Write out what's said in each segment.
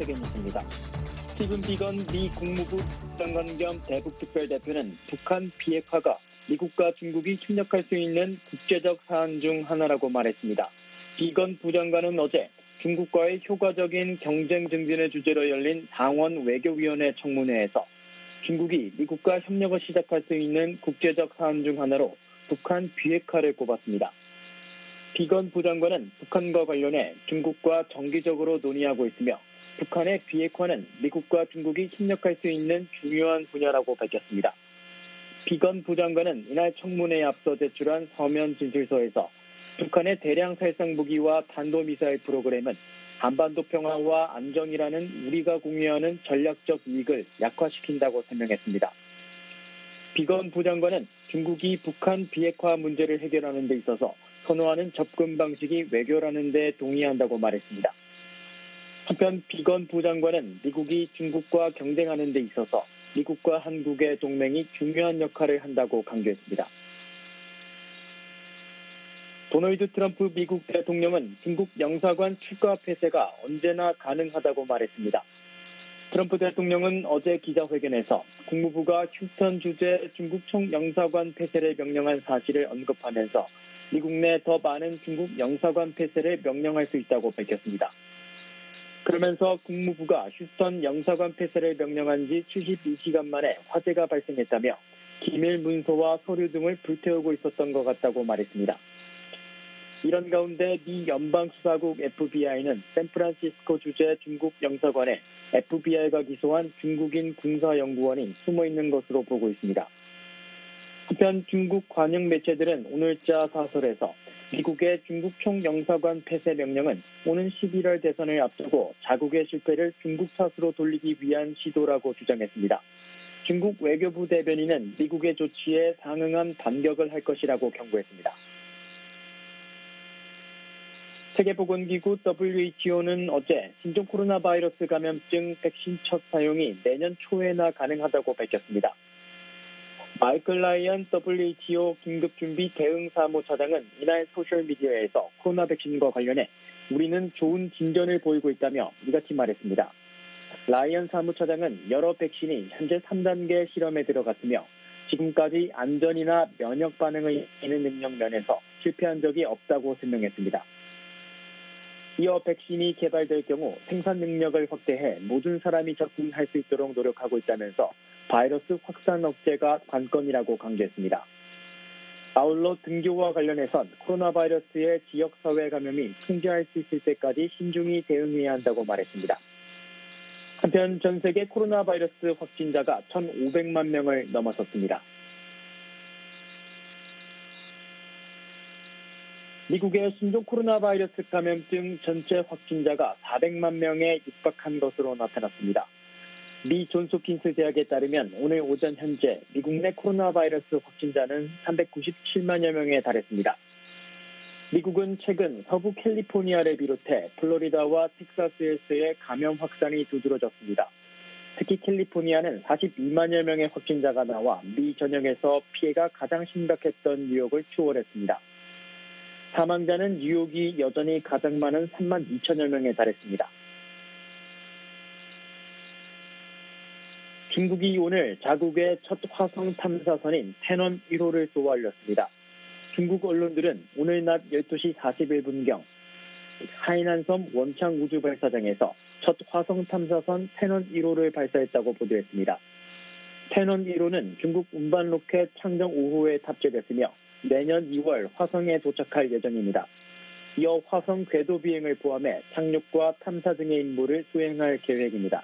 세계뉴스입니다. 스티븐 비건 미 국무부 장관 겸 대북특별대표는 북한 비핵화가 미국과 중국이 협력할 수 있는 국제적 사안 중 하나라고 말했습니다. 비건 부장관은 어제 중국과의 효과적인 경쟁 증진을 주제로 열린 상원 외교위원회 청문회에서 중국이 미국과 협력을 시작할 수 있는 국제적 사안 중 하나로 북한 비핵화를 꼽았습니다. 비건 부장관은 북한과 관련해 중국과 정기적으로 논의하고 있으며 북한의 비핵화는 미국과 중국이 협력할 수 있는 중요한 분야라고 밝혔습니다. 비건 부장관은 이날 청문회에 앞서 제출한 서면 진술서에서 북한의 대량 살상 무기와 탄도미사일 프로그램은 한반도 평화와 안정이라는 우리가 공유하는 전략적 이익을 약화시킨다고 설명했습니다. 비건 부장관은 중국이 북한 비핵화 문제를 해결하는 데 있어서 선호하는 접근 방식이 외교라는 데 동의한다고 말했습니다. 한편 비건 부장관은 미국이 중국과 경쟁하는 데 있어서 미국과 한국의 동맹이 중요한 역할을 한다고 강조했습니다. 도널드 트럼프 미국 대통령은 중국 영사관 출가 폐쇄가 언제나 가능하다고 말했습니다. 트럼프 대통령은 어제 기자회견에서 국무부가 휴스턴 주재 중국 총영사관 폐쇄를 명령한 사실을 언급하면서 미국 내 더 많은 중국 영사관 폐쇄를 명령할 수 있다고 밝혔습니다. 그러면서 국무부가 휴스턴 영사관 폐쇄를 명령한 지 72시간 만에 화재가 발생했다며 기밀 문서와 서류 등을 불태우고 있었던 것 같다고 말했습니다. 이런 가운데 미 연방수사국 FBI는 샌프란시스코 주재 중국 영사관에 FBI가 기소한 중국인 군사연구원이 숨어있는 것으로 보고 있습니다. 한편 중국 관영 매체들은 오늘자 사설에서 미국의 중국 총영사관 폐쇄 명령은 오는 11월 대선을 앞두고 자국의 실패를 중국 탓으로 돌리기 위한 시도라고 주장했습니다. 중국 외교부 대변인은 미국의 조치에 상응한 반격을 할 것이라고 경고했습니다. 세계보건기구 WHO는 어제 신종 코로나 바이러스 감염증 백신 첫 사용이 내년 초에나 가능하다고 밝혔습니다. 마이클 라이언 WHO 긴급준비 대응사무차장은 이날 소셜미디어에서 코로나 백신과 관련해 우리는 좋은 진전을 보이고 있다며 이같이 말했습니다. 라이언 사무차장은 여러 백신이 현재 3단계 실험에 들어갔으며 지금까지 안전이나 면역 반응을 이기는 능력 면에서 실패한 적이 없다고 설명했습니다. 이어 백신이 개발될 경우 생산 능력을 확대해 모든 사람이 접근할 수 있도록 노력하고 있다면서 바이러스 확산 억제가 관건이라고 강조했습니다. 아울러 등교와 관련해선 코로나 바이러스의 지역사회 감염이 통제할 수 있을 때까지 신중히 대응해야 한다고 말했습니다. 한편 전 세계 코로나 바이러스 확진자가 1,500만 명을 넘어섰습니다. 미국의 신종 코로나 바이러스 감염증 전체 확진자가 400만 명에 육박한 것으로 나타났습니다. 미 존스홉킨스 대학에 따르면 오늘 오전 현재 미국 내 코로나 바이러스 확진자는 397만여 명에 달했습니다. 미국은 최근 서부 캘리포니아를 비롯해 플로리다와 텍사스에서의 감염 확산이 두드러졌습니다. 특히 캘리포니아는 42만여 명의 확진자가 나와 미 전역에서 피해가 가장 심각했던 뉴욕을 추월했습니다. 사망자는 뉴욕이 여전히 가장 많은 3만 2천여 명에 달했습니다. 중국이 오늘 자국의 첫 화성 탐사선인 태넌 1호를 쏘아 올렸습니다. 중국 언론들은 오늘 낮 12시 41분경 하이난섬 원창 우주발사장에서 첫 화성 탐사선 태넌 1호를 발사했다고 보도했습니다. 태넌 1호는 중국 운반 로켓 창정 5호에 탑재됐으며 내년 2월 화성에 도착할 예정입니다. 이어 화성 궤도 비행을 포함해 착륙과 탐사 등의 임무를 수행할 계획입니다.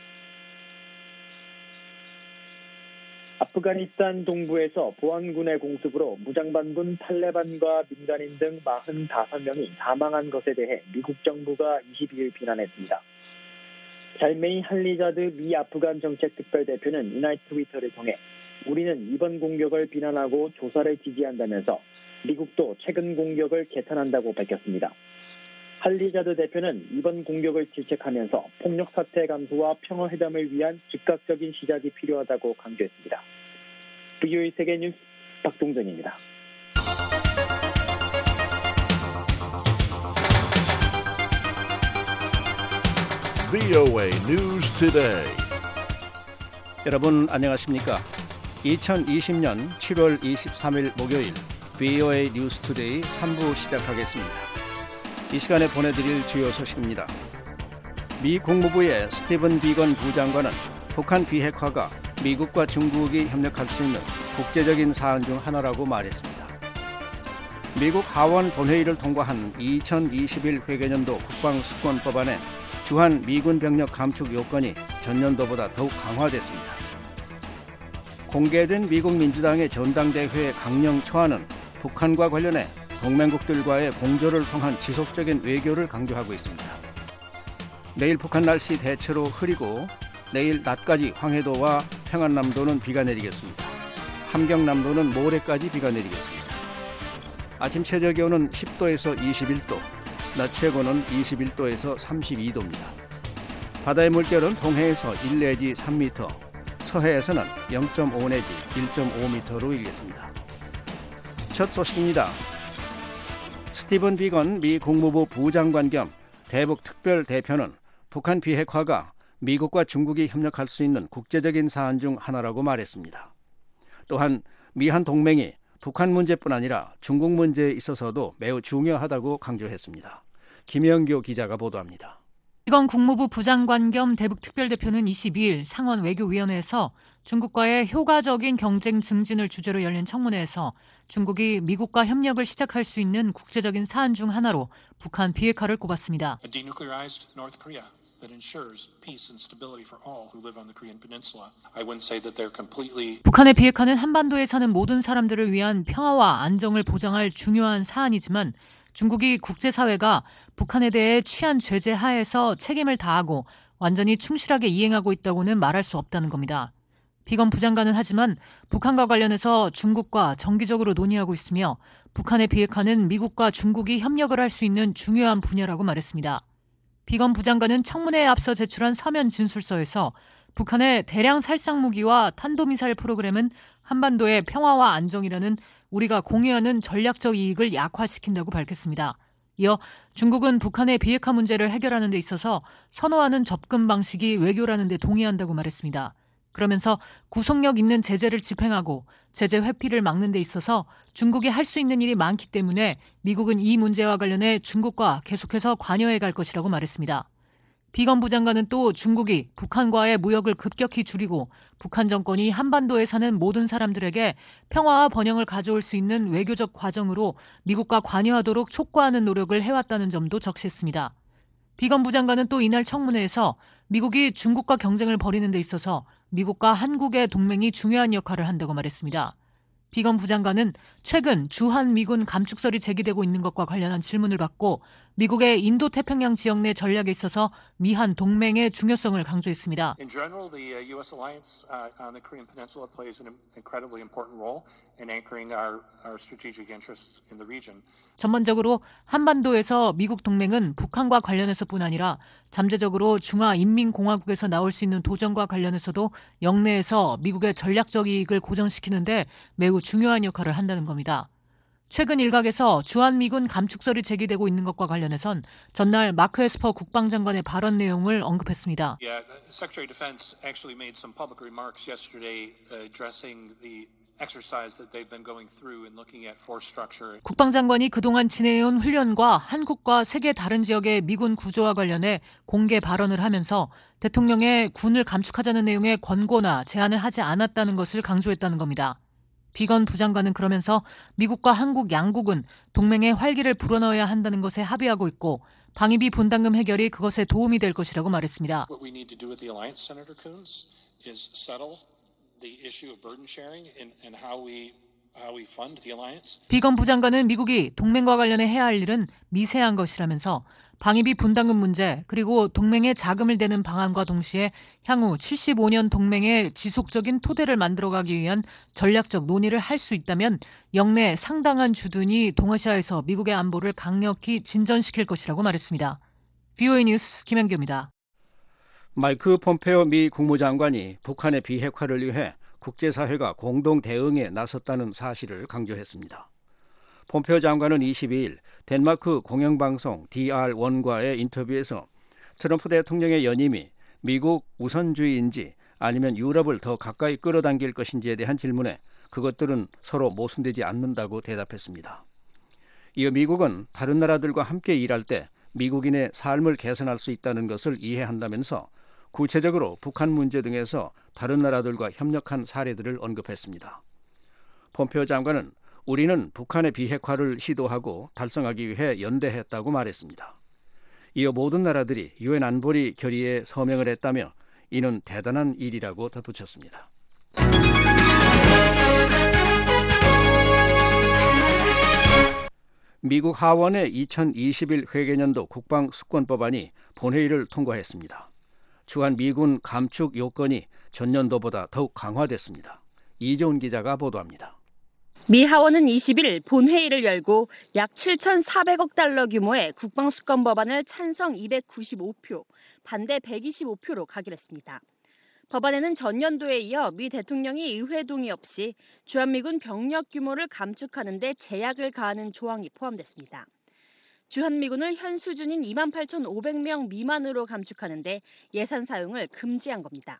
아프가니스탄 동부에서 보안군의 공습으로 무장반군 탈레반과 민간인 등 45명이 사망한 것에 대해 미국 정부가 22일 비난했습니다. 잘메이 할리자드 미 아프간 정책특별대표는 이날 트위터를 통해 우리는 이번 공격을 비난하고 조사를 지지한다면서 미국도 최근 공격을 개탄한다고 밝혔습니다. 할리자드 대표는 이번 공격을 질책하면서 폭력 사태 감소와 평화회담을 위한 즉각적인 시작이 필요하다고 강조했습니다. VOA 세계뉴스 박동정입니다. VOA News Today. 여러분 안녕하십니까? 2020년 7월 23일 목요일 VOA 뉴스 투데이 3부 시작하겠습니다. 이 시간에 보내드릴 주요 소식입니다. 미 국무부의 스티븐 비건 부장관은 북한 비핵화가 미국과 중국이 협력할 수 있는 국제적인 사안 중 하나라고 말했습니다. 미국 하원 본회의를 통과한 2021 회계년도 국방수권법안에 주한 미군 병력 감축 요건이 전년도보다 더욱 강화됐습니다. 공개된 미국 민주당의 전당대회 강령 초안은 북한과 관련해 동맹국들과의 공조를 통한 지속적인 외교를 강조하고 있습니다. 내일 북한 날씨 대체로 흐리고 내일 낮까지 황해도와 평안남도는 비가 내리겠습니다. 함경남도는 모레까지 비가 내리겠습니다. 아침 최저 기온은 10도에서 21도, 낮 최고는 21도에서 32도입니다. 바다의 물결은 동해에서 1 내지 3m, 서해에서는 0.5 내지 1.5m로 일겠습니다. 첫 소식입니다. 스티븐 비건 미 국무부 부장관 겸 대북 특별 대표는 북한 비핵화가 미국과 중국이 협력할 수 있는 국제적인 사안 중 하나라고 말했습니다. 또한 미한 동맹이 북한 문제뿐 아니라 중국 문제에 있어서도 매우 중요하다고 강조했습니다. 김영교 기자가 보도합니다. 비건 국무부 부장관 겸 대북 특별대표는 22일 상원 외교위원회에서 중국과의 효과적인 경쟁 증진을 주제로 열린 청문회에서 중국이 미국과 협력을 시작할 수 있는 국제적인 사안 중 하나로 북한 비핵화를 꼽았습니다. 북한의 비핵화는 한반도에 사는 모든 사람들을 위한 평화와 안정을 보장할 중요한 사안이지만 중국이 국제사회가 북한에 대해 취한 제재 하에서 책임을 다하고 완전히 충실하게 이행하고 있다고는 말할 수 없다는 겁니다. 비건 부장관은 하지만 북한과 관련해서 중국과 정기적으로 논의하고 있으며 북한의 비핵화는 미국과 중국이 협력을 할 수 있는 중요한 분야라고 말했습니다. 비건 부장관은 청문회에 앞서 제출한 서면 진술서에서 북한의 대량 살상 무기와 탄도미사일 프로그램은 한반도의 평화와 안정이라는 우리가 공유하는 전략적 이익을 약화시킨다고 밝혔습니다. 이어 중국은 북한의 비핵화 문제를 해결하는 데 있어서 선호하는 접근 방식이 외교라는 데 동의한다고 말했습니다. 그러면서 구속력 있는 제재를 집행하고 제재 회피를 막는 데 있어서 중국이 할 수 있는 일이 많기 때문에 미국은 이 문제와 관련해 중국과 계속해서 관여해 갈 것이라고 말했습니다. 비건 부장관은 또 중국이 북한과의 무역을 급격히 줄이고 북한 정권이 한반도에 사는 모든 사람들에게 평화와 번영을 가져올 수 있는 외교적 과정으로 미국과 관여하도록 촉구하는 노력을 해왔다는 점도 적시했습니다. 비건 부장관은 또 이날 청문회에서 미국이 중국과 경쟁을 벌이는 데 있어서 미국과 한국의 동맹이 중요한 역할을 한다고 말했습니다. 비건 부장관은 최근 주한 미군 감축설이 제기되고 있는 것과 관련한 질문을 받고 미국의 인도태평양 지역 내 전략에 있어서 미한 동맹의 중요성을 강조했습니다. In general, the U.S. alliance on the Korean Peninsula plays an incredibly important role in anchoring our strategic interests in the region. 전반적으로 한반도에서 미국 동맹은 북한과 관련해서뿐 아니라 잠재적으로 중화인민공화국에서 나올 수 있는 도전과 관련해서도 영내에서 미국의 전략적 이익을 고정시키는 데 매우 중요한 역할을 한다는 겁니다. 최근 일각에서 주한미군 감축설이 제기되고 있는 것과 관련해선 전날 마크 에스퍼 국방장관의 발언 내용을 언급했습니다. Yeah, Secretary of Defense actually made some public remarks yesterday addressing the exercise that they've been going through and looking at force structure. 국방장관이 그동안 진행해온 훈련과 한국과 세계 다른 지역의 미군 구조와 관련해 공개 발언을 하면서 대통령의 군을 감축하자는 내용의 권고나 제안을 하지 않았다는 것을 강조했다는 겁니다. 비건 부장관은 그러면서 미국과 한국 양국은 동맹의 활기를 불어넣어야 한다는 것에 합의하고 있고 방위비 분담금 해결이 그것에 도움이 될 것이라고 말했습니다. What we need to do with the alliance, Senator Coons, is settle the issue of burden sharing and how we fund the alliance. 비건 부장관은 미국이 동맹과 관련해 해야 할 일은 미세한 것이라면서 방위비 분담금 문제 그리고 동맹에 자금을 대는 방안과 동시에 향후 75년 동맹의 지속적인 토대를 만들어가기 위한 전략적 논의를 할 수 있다면 영내 상당한 주둔이 동아시아에서 미국의 안보를 강력히 진전시킬 것이라고 말했습니다. VOA 뉴스 김현규입니다. 마이크 폼페오 미 국무장관이 북한의 비핵화를 위해 국제사회가 공동 대응에 나섰다는 사실을 강조했습니다. 폼페오 장관은 22일 덴마크 공영방송 DR1과의 인터뷰에서 트럼프 대통령의 연임이 미국 우선주의인지 아니면 유럽을 더 가까이 끌어당길 것인지에 대한 질문에 그것들은 서로 모순되지 않는다고 대답했습니다. 이어 미국은 다른 나라들과 함께 일할 때 미국인의 삶을 개선할 수 있다는 것을 이해한다면서 구체적으로 북한 문제 등에서 다른 나라들과 협력한 사례들을 언급했습니다. 폼페오 장관은 우리는 북한의 비핵화를 시도하고 달성하기 위해 연대했다고 말했습니다. 이어 모든 나라들이 유엔 안보리 결의에 서명을 했다며 이는 대단한 일이라고 덧붙였습니다. 미국 하원의 2021 회계년도 국방수권법안이 본회의를 통과했습니다. 주한 미군 감축 요건이 전년도보다 더욱 강화됐습니다. 이재훈 기자가 보도합니다. 미 하원은 20일 본회의를 열고 약 7,400억 달러 규모의 국방수권 법안을 찬성 295표, 반대 125표로 가결했습니다. 법안에는 전년도에 이어 미 대통령이 의회 동의 없이 주한미군 병력 규모를 감축하는 데 제약을 가하는 조항이 포함됐습니다. 주한미군을 현 수준인 28,500명 미만으로 감축하는 데 예산 사용을 금지한 겁니다.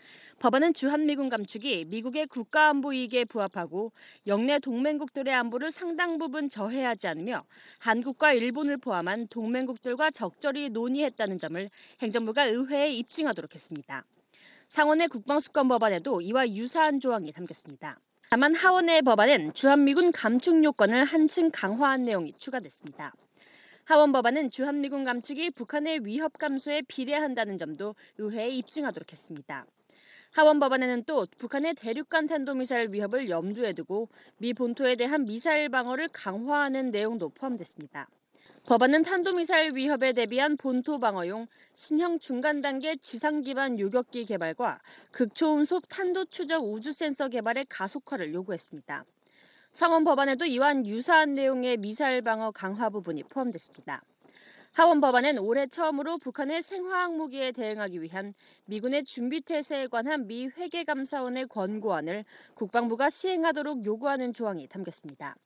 법안은 주한미군 감축이 미국의 국가안보 이익에 부합하고 영내 동맹국들의 안보를 상당 부분 저해하지 않으며 한국과 일본을 포함한 동맹국들과 적절히 논의했다는 점을 행정부가 의회에 입증하도록 했습니다. 상원의 국방수권 법안에도 이와 유사한 조항이 담겼습니다. 다만 하원의 법안엔 주한미군 감축 요건을 한층 강화한 내용이 추가됐습니다. 하원 법안은 주한미군 감축이 북한의 위협 감소에 비례한다는 점도 의회에 입증하도록 했습니다. 하원 법안에는 또 북한의 대륙간 탄도미사일 위협을 염두에 두고 미 본토에 대한 미사일 방어를 강화하는 내용도 포함됐습니다. 법안은 탄도미사일 위협에 대비한 본토 방어용 신형 중간 단계 지상 기반 요격기 개발과 극초음속 탄도 추적 우주 센서 개발의 가속화를 요구했습니다. 상원 법안에도 이와 유사한 내용의 미사일 방어 강화 부분이 포함됐습니다. 하원 법안은 올해 처음으로 북한의 생화학 무기에 대응하기 위한 미군의 준비 태세에 관한 미 회계감사원의 권고안을 국방부가 시행하도록 요구하는 조항이 담겼습니다.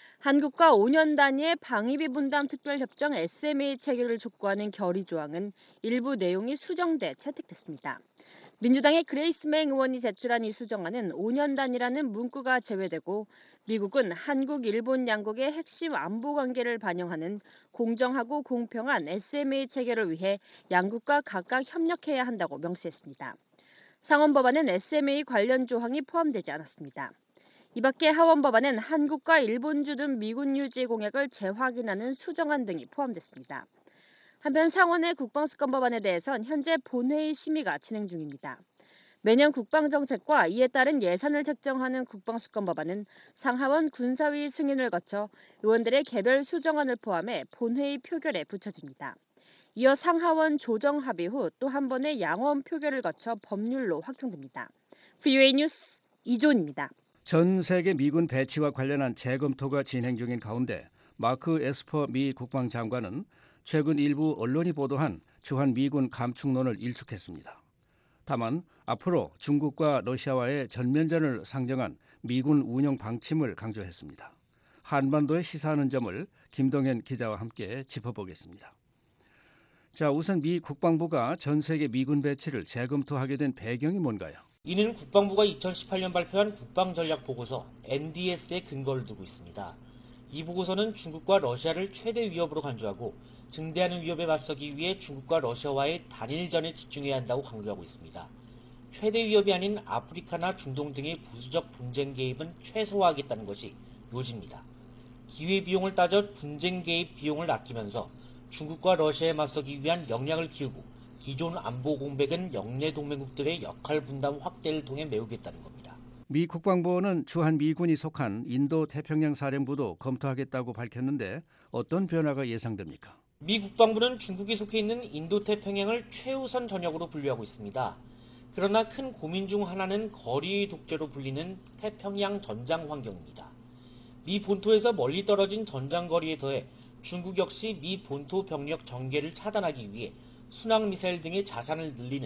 한국과 5년 단위의 방위비 분담 특별협정 SMA 체결을 촉구하는 결의 조항은 일부 내용이 수정돼 채택됐습니다. 민주당의 그레이스 맹 의원이 제출한 이 수정안은 5년 단위라는 문구가 제외되고 미국은 한국, 일본 양국의 핵심 안보 관계를 반영하는 공정하고 공평한 SMA 체결을 위해 양국과 각각 협력해야 한다고 명시했습니다. 상원 법안은 SMA 관련 조항이 포함되지 않았습니다. 이 밖에 하원 법안은 한국과 일본주 등 미군 유지 공약을 재확인하는 수정안 등이 포함됐습니다. 한편 상원의 국방수권 법안에 대해선 현재 본회의 심의가 진행 중입니다. 매년 국방정책과 이에 따른 예산을 책정하는 국방수권 법안은 상하원 군사위 승인을 거쳐 의원들의 개별 수정안을 포함해 본회의 표결에 붙여집니다. 이어 상하원 조정 합의 후 또 한 번의 양원 표결을 거쳐 법률로 확정됩니다. VOA 뉴스 이존입니다. 전 세계 미군 배치와 관련한 재검토가 진행 중인 가운데 마크 에스퍼 미 국방장관은 최근 일부 언론이 보도한 주한 미군 감축론을 일축했습니다. 다만 앞으로 중국과 러시아와의 전면전을 상정한 미군 운영 방침을 강조했습니다. 한반도에 시사하는 점을 김동현 기자와 함께 짚어보겠습니다. 자, 우선 미 국방부가 전 세계 미군 배치를 재검토하게 된 배경이 뭔가요? 이는 국방부가 2018년 발표한 국방전략보고서 NDS에 근거를 두고 있습니다. 이 보고서는 중국과 러시아를 최대 위협으로 간주하고 증대하는 위협에 맞서기 위해 중국과 러시아와의 단일전에 집중해야 한다고 강조하고 있습니다. 최대 위협이 아닌 아프리카나 중동 등의 부수적 분쟁 개입은 최소화하겠다는 것이 요지입니다. 기회비용을 따져 분쟁 개입 비용을 아끼면서 중국과 러시아에 맞서기 위한 역량을 키우고 기존 안보 공백은 영내 동맹국들의 역할 분담 확대를 통해 메우겠다는 겁니다. 미 국방부는 주한 미군이 속한 인도 태평양 사령부도 검토하겠다고 밝혔는데 어떤 변화가 예상됩니까? 미 국방부는 중국이 속해 있는 인도 태평양을 최우선 전역으로 분류하고 있습니다. 그러나 큰 고민 중 하나는 거리의 독재로 불리는 태평양 전장 환경입니다. 미 본토에서 멀리 떨어진 전장 거리에 더해 중국 역시 미 본토 병력 전개를 차단하기 위해 순항미사일 등의 자산을 늘리는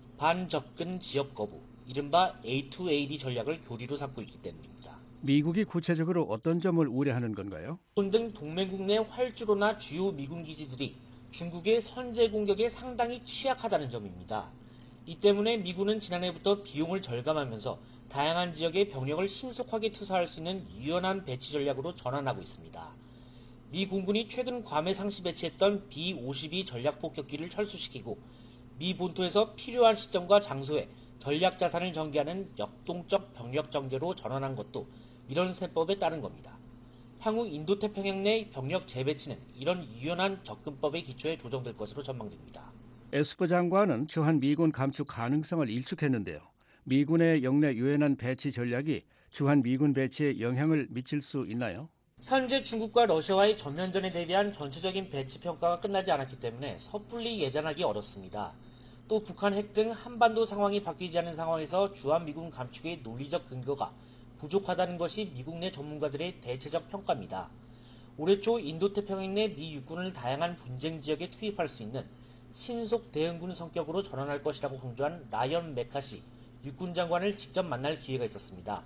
반접근 지역 거부, 이른바 A2AD 전략을 교리로 삼고 있기 때문입니다. 미국이 구체적으로 어떤 점을 우려하는 건가요? 일본 등 동맹국 내 활주로나 주요 미군 기지들이 중국의 선제 공격에 상당히 취약하다는 점입니다. 이 때문에 미군은 지난해부터 비용을 절감하면서 다양한 지역에 병력을 신속하게 투사할 수 있는 유연한 배치 전략으로 전환하고 있습니다. 미 공군이 최근 괌에 상시 배치했던 B-52 전략폭격기를 철수시키고 미 본토에서 필요한 시점과 장소에 전략 자산을 전개하는 역동적 병력 전개로 전환한 것도 이런 세법에 따른 겁니다. 향후 인도태평양 내 병력 재배치는 이런 유연한 접근법의 기초에 조정될 것으로 전망됩니다. 에스퍼 장관은 주한 미군 감축 가능성을 일축했는데요. 미군의 영내 유연한 배치 전략이 주한 미군 배치에 영향을 미칠 수 있나요? 현재 중국과 러시아와의 전면전에 대비한 전체적인 배치 평가가 끝나지 않았기 때문에 섣불리 예단하기 어렵습니다. 또 북한 핵 등 한반도 상황이 바뀌지 않은 상황에서 주한 미군 감축의 논리적 근거가 부족하다는 것이 미국 내 전문가들의 대체적 평가입니다. 올해 초 인도태평양 내 미 육군을 다양한 분쟁 지역에 투입할 수 있는 신속 대응군 성격으로 전환할 것이라고 강조한 라이언 메카시 육군 장관을 직접 만날 기회가 있었습니다.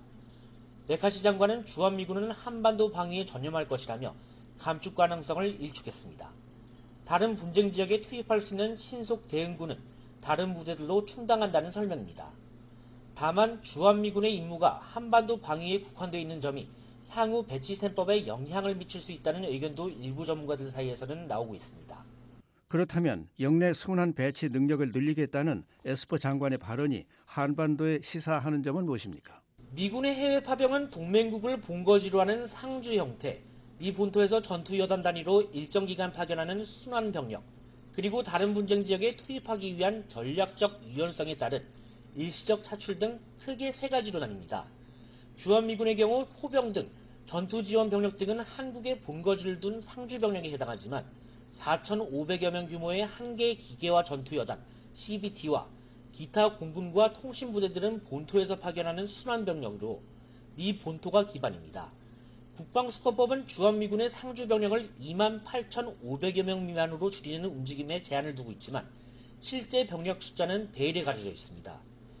메카시 장관은 주한 미군은 한반도 방위에 전념할 것이라며 감축 가능성을 일축했습니다. 다른 분쟁 지역에 투입할 수 있는 신속 대응군은 다른 부대들로 충당한다는 설명입니다. 다만 주한 미군의 임무가 한반도 방위에 국한되어 있는 점이 향후 배치 셈법에 영향을 미칠 수 있다는 의견도 일부 전문가들 사이에서는 나오고 있습니다. 그렇다면 영내 순환 배치 능력을 늘리겠다는 에스퍼 장관의 발언이 한반도에 시사하는 점은 무엇입니까? 미군의 해외 파병은 동맹국을 본거지로 하는 상주 형태, 미 본토에서 전투 여단 단위로 일정 기간 파견하는 순환 병력, 그리고 다른 분쟁 지역에 투입하기 위한 전략적 유연성에 따른 일시적 차출 등 크게 세 가지로 나뉩니다. 주한미군의 경우 포병 등 전투 지원 병력 등은 한국에 본거지를 둔 상주 병력에 해당하지만 4,500여 명 규모의 한 개의 기계화 전투 여단 CBT와 기타 공군과 통신부대들은 본토에서 파견하는 순환 병력으로 미 본토가 기반입니다. 국방수권법은 주한미군의 상주 병력을 28,500여 명 미만으로 줄이는 움직임에 제한을 두고 있지만 실제 병력 숫자는 배일에 가려져 있습니다.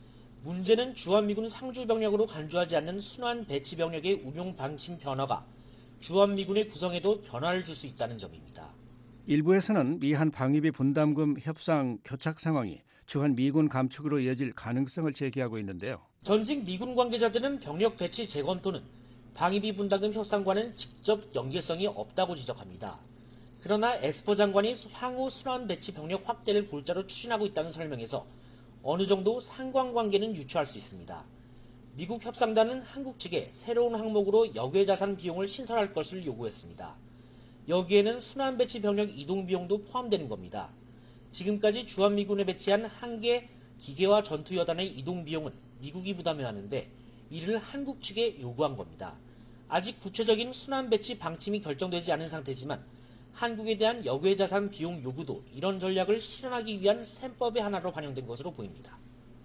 문제는 주한미군 상주 병력으로 간주하지 않는 순환 배치 병력의 운용 방침 변화가 주한미군의 구성에도 변화를 줄 수 있다는 점입니다. 일부에서는 미한 방위비 분담금 협상 교착 상황이 주한 미군 감축으로 이어질 가능성을 제기하고 있는데요. 전직 미군 관계자들은 병력 배치 재검토는 방위비 분담금 협상과는 직접 연계성이 없다고 지적합니다. 그러나 에스퍼 장관이 향후 순환 배치 병력 확대를 골자로 추진하고 있다는 설명에서 어느 정도 상관관계는 유추할 수 있습니다. 미국 협상단은 한국 측에 새로운 항목으로 역외자산 비용을 신설할 것을 요구했습니다. 여기에는 순환 배치 병력 이동 비용도 포함되는 겁니다. 지금까지 주한미군에 배치한 한 개 기계화 전투 여단의 이동 비용은 미국이 부담해야 하는데 이를 한국 측에 요구한 겁니다. 아직 구체적인 순환 배치 방침이 결정되지 않은 상태지만 한국에 대한 역외자산 비용 요구도 이런 전략을 실현하기 위한 셈법의 하나로 반영된 것으로 보입니다.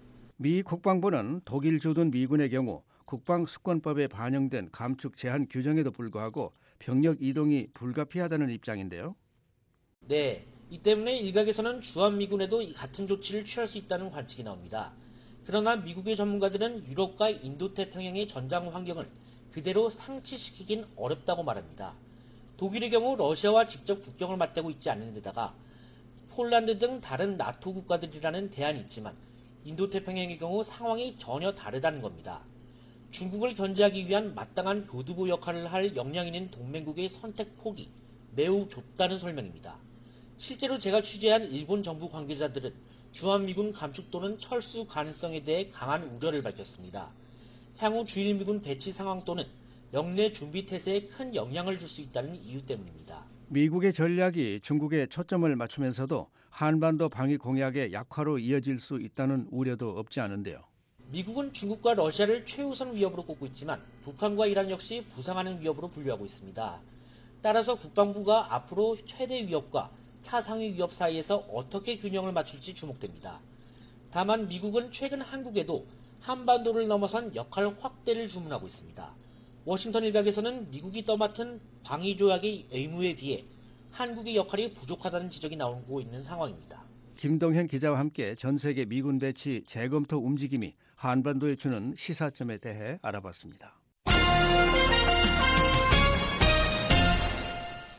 미 국방부는 독일 주둔 미군의 경우 국방수권법에 반영된 감축 제한 규정에도 불구하고 병력 이동이 불가피하다는 입장인데요. 네, 이 때문에 일각에서는 주한미군에도 같은 조치를 취할 수 있다는 관측이 나옵니다. 그러나 미국의 전문가들은 유럽과 인도태평양의 전장 환경을 그대로 상치시키긴 어렵다고 말합니다. 독일의 경우 러시아와 직접 국경을 맞대고 있지 않는 데다가 폴란드 등 다른 나토 국가들이라는 대안이 있지만 인도태평양의 경우 상황이 전혀 다르다는 겁니다. 중국을 견제하기 위한 마땅한 교두보 역할을 할 역량 있는 동맹국의 선택 폭이 매우 좁다는 설명입니다. 실제로 제가 취재한 일본 정부 관계자들은 주한미군 감축 또는 철수 가능성에 대해 강한 우려를 밝혔습니다. 향후 주일미군 배치 상황 또는 영내 준비 태세에 큰 영향을 줄 수 있다는 이유 때문입니다. 미국의 전략이 중국에 초점을 맞추면서도 한반도 방위 공약의 약화로 이어질 수 있다는 우려도 없지 않은데요. 미국은 중국과 러시아를 최우선 위협으로 꼽고 있지만 북한과 이란 역시 부상하는 위협으로 분류하고 있습니다. 따라서 국방부가 앞으로 최대 위협과 차상위 위협 사이에서 어떻게 균형을 맞출지 주목됩니다. 다만 미국은 최근 한국에도 한반도를 넘어선 역할 확대를 주문하고 있습니다. 워싱턴 일각에서는 미국이 떠맡은 방위조약의 의무에 비해 한국의 역할이 부족하다는 지적이 나오고 있는 상황입니다. 김동현 기자와 함께 전 세계 미군 배치 재검토 움직임이 한반도에 주는 시사점에 대해 알아봤습니다.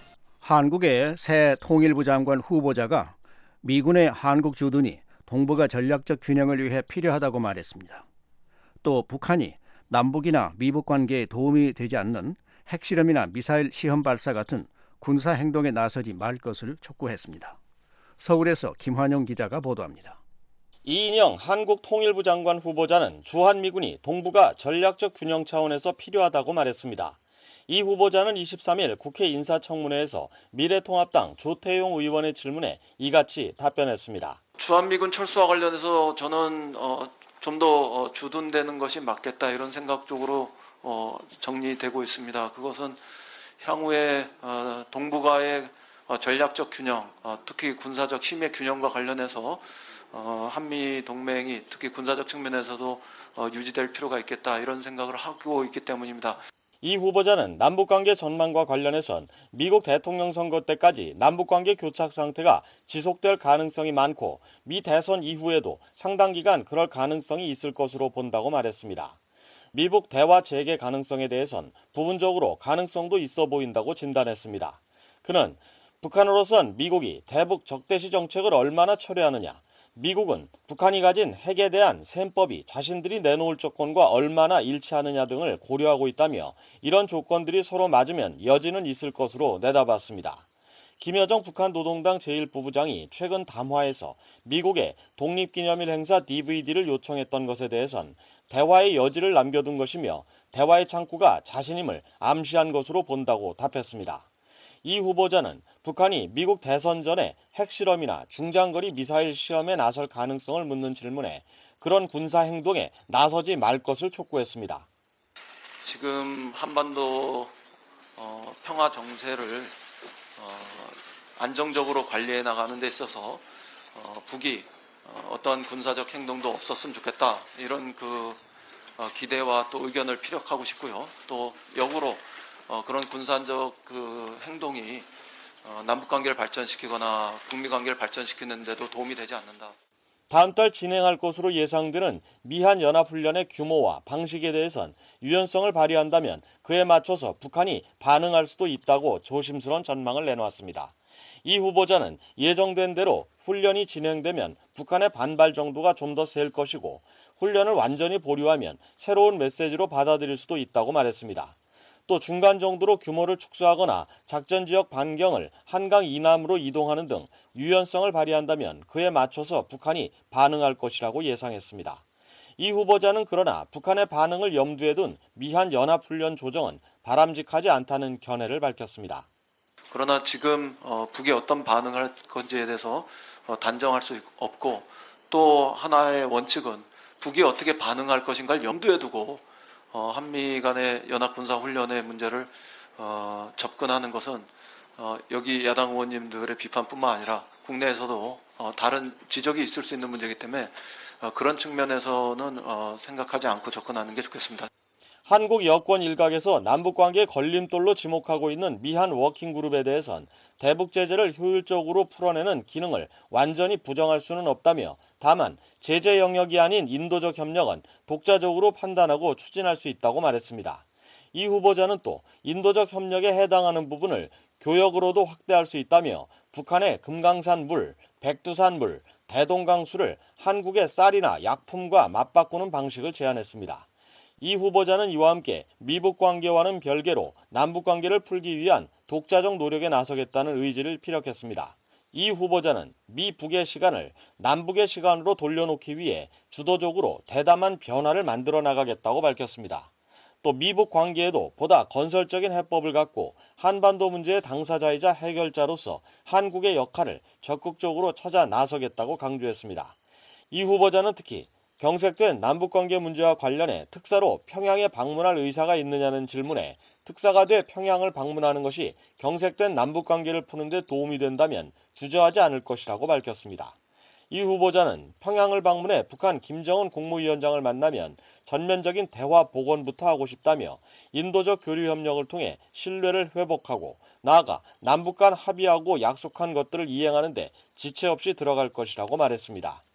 한국의 새 통일부 장관 후보자가 미군의 한국 주둔이 동북아 전략적 균형을 위해 필요하다고 말했습니다. 또 북한이 남북이나 미북 관계에 도움이 되지 않는 핵실험이나 미사일 시험 발사 같은 군사 행동에 나서지 말 것을 촉구했습니다. 서울에서 김환영 기자가 보도합니다. 이인영 한국 통일부 장관 후보자는 주한미군이 동북아 전략적 균형 차원에서 필요하다고 말했습니다. 이 후보자는 23일 국회 인사청문회에서 미래통합당 조태용 의원의 질문에 이같이 답변했습니다. 주한미군 철수와 관련해서 저는 좀 더 주둔되는 것이 맞겠다 이런 생각 쪽으로 정리되고 있습니다. 그것은 향후에 동북아의 전략적 균형, 특히 군사적 힘의 균형과 관련해서 한미 동맹이 특히 군사적 측면에서도 유지될 필요가 있겠다 이런 생각을 하고 있기 때문입니다. 이 후보자는 남북관계 전망과 관련해선 미국 대통령 선거 때까지 남북관계 교착 상태가 지속될 가능성이 많고 미 대선 이후에도 상당 기간 그럴 가능성이 있을 것으로 본다고 말했습니다. 미북 대화 재개 가능성에 대해선 부분적으로 가능성도 있어 보인다고 진단했습니다. 그는 북한으로선 미국이 대북 적대시 정책을 얼마나 철회하느냐, 미국은 북한이 가진 핵에 대한 셈법이 자신들이 내놓을 조건과 얼마나 일치하느냐 등을 고려하고 있다며 이런 조건들이 서로 맞으면 여지는 있을 것으로 내다봤습니다. 김여정 북한 노동당 제1부부장이 최근 담화에서 미국에 독립기념일 행사 DVD를 요청했던 것에 대해선 대화의 여지를 남겨둔 것이며 대화의 창구가 자신임을 암시한 것으로 본다고 답했습니다. 이 후보자는 북한이 미국 대선 전에 핵실험이나 중장거리 미사일 시험에 나설 가능성을 묻는 질문에 그런 군사 행동에 나서지 말 것을 촉구했습니다. 지금 한반도 평화 정세를 안정적으로 관리해 나가는 데 있어서 북이 어떤 군사적 행동도 없었으면 좋겠다 이런 기대와 또 의견을 피력하고 싶고요. 또 역으로 그런 군사적 행동이 남북관계를 발전시키거나 북미관계를 발전시키는 데도 도움이 되지 않는다. 다음 달 진행할 것으로 예상되는 미한 연합훈련의 규모와 방식에 대해선 유연성을 발휘한다면 그에 맞춰서 북한이 반응할 수도 있다고 조심스러운 전망을 내놓았습니다. 이 후보자는 예정된 대로 훈련이 진행되면 북한의 반발 정도가 좀 더 셀 것이고 훈련을 완전히 보류하면 새로운 메시지로 받아들일 수도 있다고 말했습니다. 또 중간 정도로 규모를 축소하거나 작전 지역 반경을 한강 이남으로 이동하는 등 유연성을 발휘한다면 그에 맞춰서 북한이 반응할 것이라고 예상했습니다. 이 후보자는 그러나 북한의 반응을 염두에 둔 미한 연합훈련 조정은 바람직하지 않다는 견해를 밝혔습니다. 그러나 지금 북이 어떤 반응을 할 건지에 대해서 단정할 수 없고 또 하나의 원칙은 북이 어떻게 반응할 것인가를 염두에 두고 한미 간의 연합군사훈련의 문제를 접근하는 것은 여기 야당 의원님들의 비판뿐만 아니라 국내에서도 다른 지적이 있을 수 있는 문제이기 때문에 그런 측면에서는 생각하지 않고 접근하는 게 좋겠습니다. 한국 여권 일각에서 남북관계의 걸림돌로 지목하고 있는 미한 워킹그룹에 대해선 대북 제재를 효율적으로 풀어내는 기능을 완전히 부정할 수는 없다며 다만 제재 영역이 아닌 인도적 협력은 독자적으로 판단하고 추진할 수 있다고 말했습니다. 이 후보자는 또 인도적 협력에 해당하는 부분을 교역으로도 확대할 수 있다며 북한의 금강산 물, 백두산 물, 대동강수를 한국의 쌀이나 약품과 맞바꾸는 방식을 제안했습니다. 이 후보자는 이와 함께 미북 관계와는 별개로 남북 관계를 풀기 위한 독자적 노력에 나서겠다는 의지를 피력했습니다. 이 후보자는 미 북의 시간을 남북의 시간으로 돌려놓기 위해 주도적으로 대담한 변화를 만들어 나가겠다고 밝혔습니다. 또 미북 관계에도 보다 건설적인 해법을 갖고 한반도 문제의 당사자이자 해결자로서 한국의 역할을 적극적으로 찾아 나서겠다고 강조했습니다. 이 후보자는 특히 경색된 남북관계 문제와 관련해 특사로 평양에 방문할 의사가 있느냐는 질문에 특사가 돼 평양을 방문하는 것이 경색된 남북관계를 푸는 데 도움이 된다면 주저하지 않을 것이라고 밝혔습니다. 이 후보자는 평양을 방문해 북한 김정은 국무위원장을 만나면 전면적인 대화 복원부터 하고 싶다며 인도적 교류 협력을 통해 신뢰를 회복하고 나아가 남북 간 합의하고 약속한 것들을 이행하는 데 지체 없이 들어갈 것이라고 말했습니다.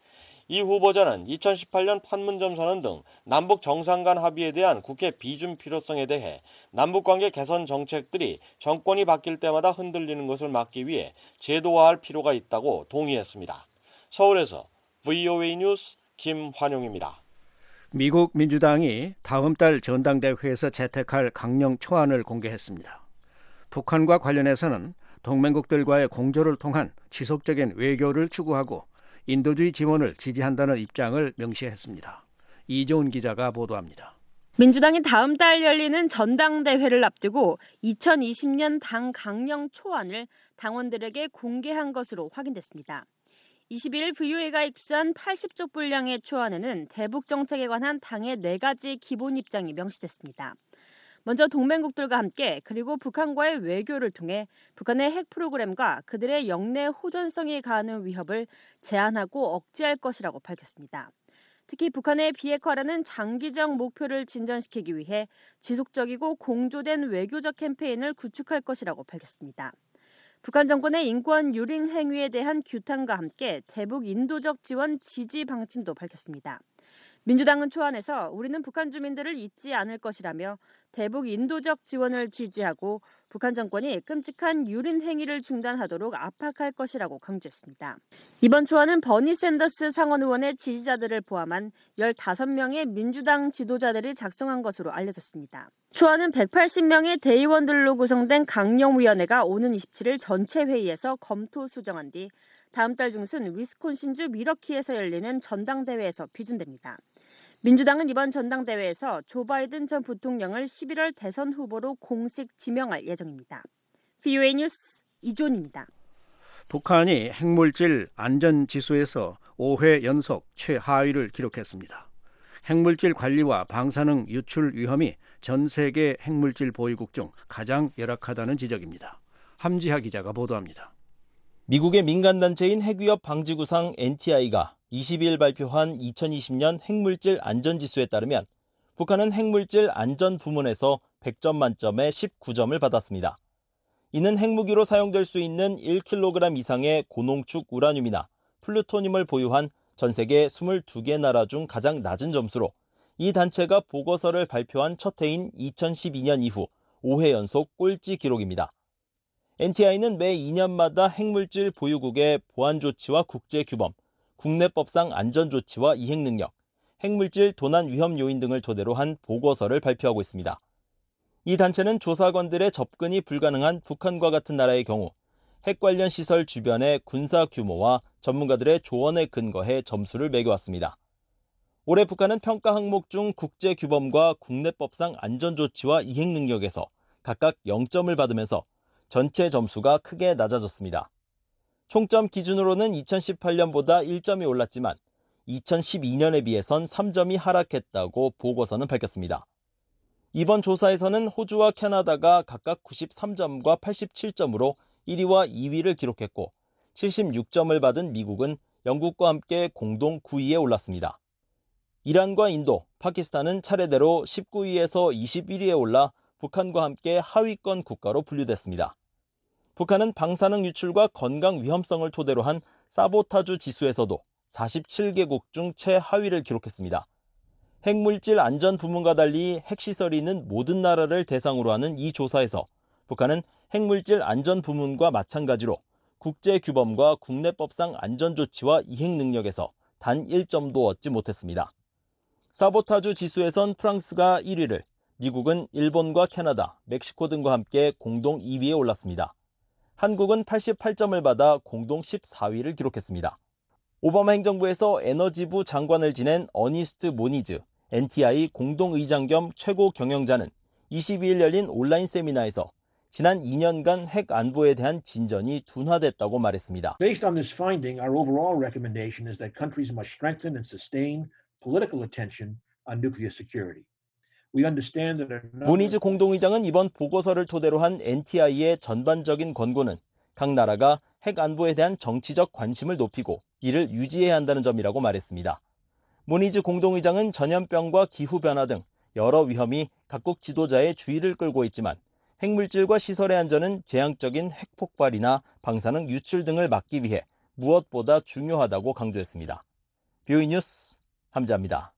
이 후보자는 2018년 판문점 선언 등 남북 정상 간 합의에 대한 국회 비준 필요성에 대해 남북관계 개선 정책들이 정권이 바뀔 때마다 흔들리는 것을 막기 위해 제도화할 필요가 있다고 동의했습니다. 서울에서 VOA 뉴스 김환용입니다. 미국 민주당이 다음 달 전당대회에서 채택할 강령 초안을 공개했습니다. 북한과 관련해서는 동맹국들과의 공조를 통한 지속적인 외교를 추구하고 인도주의 지원을 지지한다는 입장을 명시했습니다. 이종훈 기자가 보도합니다. 민주당이 다음 달 열리는 전당대회를 앞두고 2020년 당 강령 초안을 당원들에게 공개한 것으로 확인됐습니다. 21일 VOA가 입수한 80조 분량의 초안에는 대북 정책에 관한 당의 4가지 기본 입장이 명시됐습니다. 먼저 동맹국들과 함께 그리고 북한과의 외교를 통해 북한의 핵 프로그램과 그들의 영내 호전성이 가하는 위협을 제한하고 억제할 것이라고 밝혔습니다. 특히 북한의 비핵화라는 장기적 목표를 진전시키기 위해 지속적이고 공조된 외교적 캠페인을 구축할 것이라고 밝혔습니다. 북한 정권의 인권 유린 행위에 대한 규탄과 함께 대북 인도적 지원 지지 방침도 밝혔습니다. 민주당은 초안에서 우리는 북한 주민들을 잊지 않을 것이라며 대북 인도적 지원을 지지하고 북한 정권이 끔찍한 유린 행위를 중단하도록 압박할 것이라고 강조했습니다. 이번 초안은 버니 샌더스 상원 의원의 지지자들을 포함한 15명의 민주당 지도자들이 작성한 것으로 알려졌습니다. 초안은 180명의 대의원들로 구성된 강령위원회가 오는 27일 전체 회의에서 검토 수정한 뒤 다음 달 중순 위스콘신주 밀워키에서 열리는 전당대회에서 비준됩니다. 민주당은 이번 전당대회에서 조 바이든 전 부통령을 11월 대선 후보로 공식 지명할 예정입니다. VOA 뉴스 이존입니다. 북한이 핵물질 안전지수에서 5회 연속 최하위를 기록했습니다. 핵물질 관리와 방사능 유출 위험이 전 세계 핵물질 보유국 중 가장 열악하다는 지적입니다. 함지하 기자가 보도합니다. 미국의 민간단체인 핵위협 방지구상 NTI가 22일 발표한 2020년 핵물질 안전지수에 따르면 북한은 핵물질 안전 부문에서 100점 만점에 19점을 받았습니다. 이는 핵무기로 사용될 수 있는 1kg 이상의 고농축 우라늄이나 플루토늄을 보유한 전 세계 22개 나라 중 가장 낮은 점수로 이 단체가 보고서를 발표한 첫 해인 2012년 이후 5회 연속 꼴찌 기록입니다. NTI는 매 2년마다 핵물질 보유국의 보안 조치와 국제 규범, 국내법상 안전 조치와 이행 능력, 핵물질 도난 위험 요인 등을 토대로 한 보고서를 발표하고 있습니다. 이 단체는 조사관들의 접근이 불가능한 북한과 같은 나라의 경우 핵 관련 시설 주변의 군사 규모와 전문가들의 조언에 근거해 점수를 매겨왔습니다. 올해 북한은 평가 항목 중 국제 규범과 국내법상 안전 조치와 이행 능력에서 각각 0점을 받으면서 전체 점수가 크게 낮아졌습니다. 총점 기준으로는 2018년보다 1점이 올랐지만 2012년에 비해선 3점이 하락했다고 보고서는 밝혔습니다. 이번 조사에서는 호주와 캐나다가 각각 93점과 87점으로 1위와 2위를 기록했고 76점을 받은 미국은 영국과 함께 공동 9위에 올랐습니다. 이란과 인도, 파키스탄은 차례대로 19위에서 21위에 올라 북한과 함께 하위권 국가로 분류됐습니다. 북한은 방사능 유출과 건강 위험성을 토대로 한 사보타주 지수에서도 47개국 중 최하위를 기록했습니다. 핵물질 안전 부문과 달리 핵시설이 있는 모든 나라를 대상으로 하는 이 조사에서 북한은 핵물질 안전 부문과 마찬가지로 국제 규범과 국내법상 안전 조치와 이행 능력에서 단 1점도 얻지 못했습니다. 사보타주 지수에선 프랑스가 1위를, 미국은 일본과 캐나다, 멕시코 등과 함께 공동 2위에 올랐습니다. 한국은 88점을 받아 공동 14위를 기록했습니다. 오바마 행정부에서 에너지부 장관을 지낸 어니스트 모니즈, NTI 공동의장 겸 최고 경영자는 22일 열린 온라인 세미나에서 지난 2년간 핵 안보에 대한 진전이 둔화됐다고 말했습니다. Based on this finding, our overall recommendation is that countries must strengthen and sustain political attention on nuclear security. 모니즈 공동의장은 이번 보고서를 토대로 한 NTI의 전반적인 권고는 각 나라가 핵 안보에 대한 정치적 관심을 높이고 이를 유지해야 한다는 점이라고 말했습니다. 모니즈 공동의장은 전염병과 기후변화 등 여러 위험이 각국 지도자의 주의를 끌고 있지만 핵물질과 시설의 안전은 재앙적인 핵폭발이나 방사능 유출 등을 막기 위해 무엇보다 중요하다고 강조했습니다. 뷰이 뉴스 함자입니다.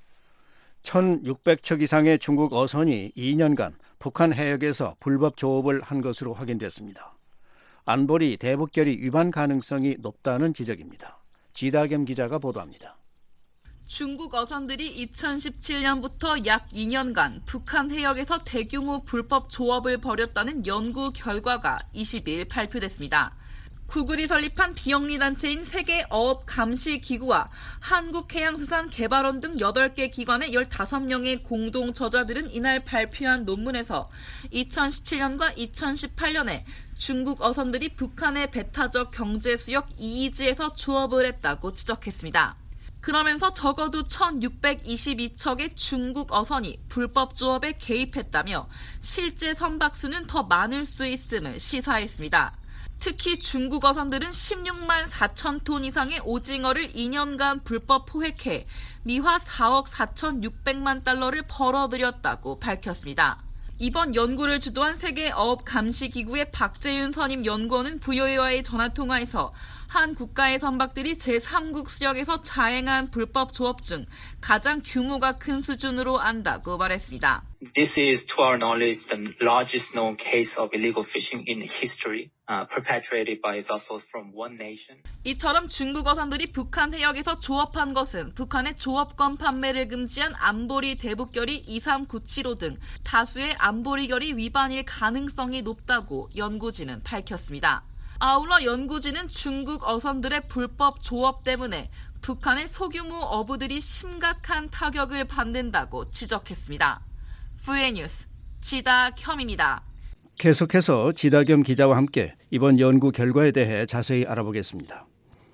1,600척 이상의 중국 어선이 2년간 북한 해역에서 불법 조업을 한 것으로 확인됐습니다. 안보리 대북결의 위반 가능성이 높다는 지적입니다. 지다겸 기자가 보도합니다. 중국 어선들이 2017년부터 약 2년간 북한 해역에서 대규모 불법 조업을 벌였다는 연구 결과가 20일 발표됐습니다. 구글이 설립한 비영리 단체인 세계어업감시기구와 한국해양수산개발원 등 8개 기관의 15명의 공동 저자들은 이날 발표한 논문에서 2017년과 2018년에 중국 어선들이 북한의 배타적 경제수역 이이지에서 조업을 했다고 지적했습니다. 그러면서 적어도 1,622척의 중국 어선이 불법 조업에 개입했다며 실제 선박수는 더 많을 수 있음을 시사했습니다. 특히 중국 어선들은 16만 4천 톤 이상의 오징어를 2년간 불법 포획해 미화 4억 4,600만 달러를 벌어들였다고 밝혔습니다. 이번 연구를 주도한 세계어업감시기구의 박재윤 선임 연구원은 VOA와의 전화통화에서 한 국가의 선박들이 제3국 수역에서 자행한 불법 조업 중 가장 규모가 큰 수준으로 안다고 말했습니다. This is, to our knowledge, the largest known case of illegal fishing in history, perpetrated by vessels from one nation. 이처럼 중국 어선들이 북한 해역에서 조업한 것은 북한의 조업권 판매를 금지한 안보리 대북결의 2397호 등 다수의 안보리 결의 위반일 가능성이 높다고 연구진은 밝혔습니다. 아울러 연구진은 중국 어선들의 불법 조업 때문에 북한의 소규모 어부들이 심각한 타격을 받는다고 지적했습니다. VOA 뉴스 지다겸입니다. 계속해서 지다겸 기자와 함께 이번 연구 결과에 대해 자세히 알아보겠습니다.